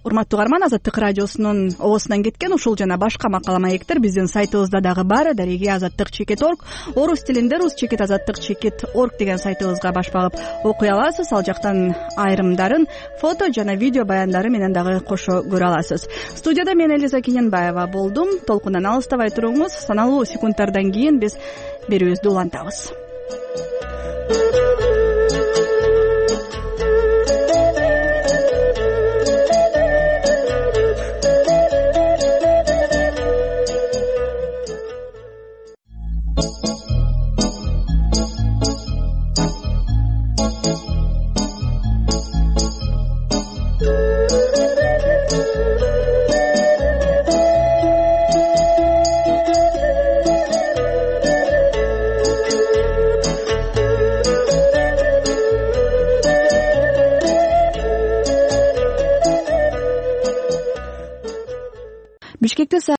урматтуу угарман, Азаттык радиосунун оосунан кеткен ушул жана башка макала маектер биздин сайтыбызда дагы бар. Дареги азаттык чекит орг, орус тилинде рус чекит азаттык чекит орг деген сайтыбызга баш багып окуй аласыз. Ал жактан айрымдарын фото жана видео баяндары менен дагы кошо көрө аласыз. Студияда мен Элиза Кененбаева болдум. Толкундан алыстабай туруңуз. Саналуу секундтардан кийин биз берүүбүздү улантабыз. Бишкекте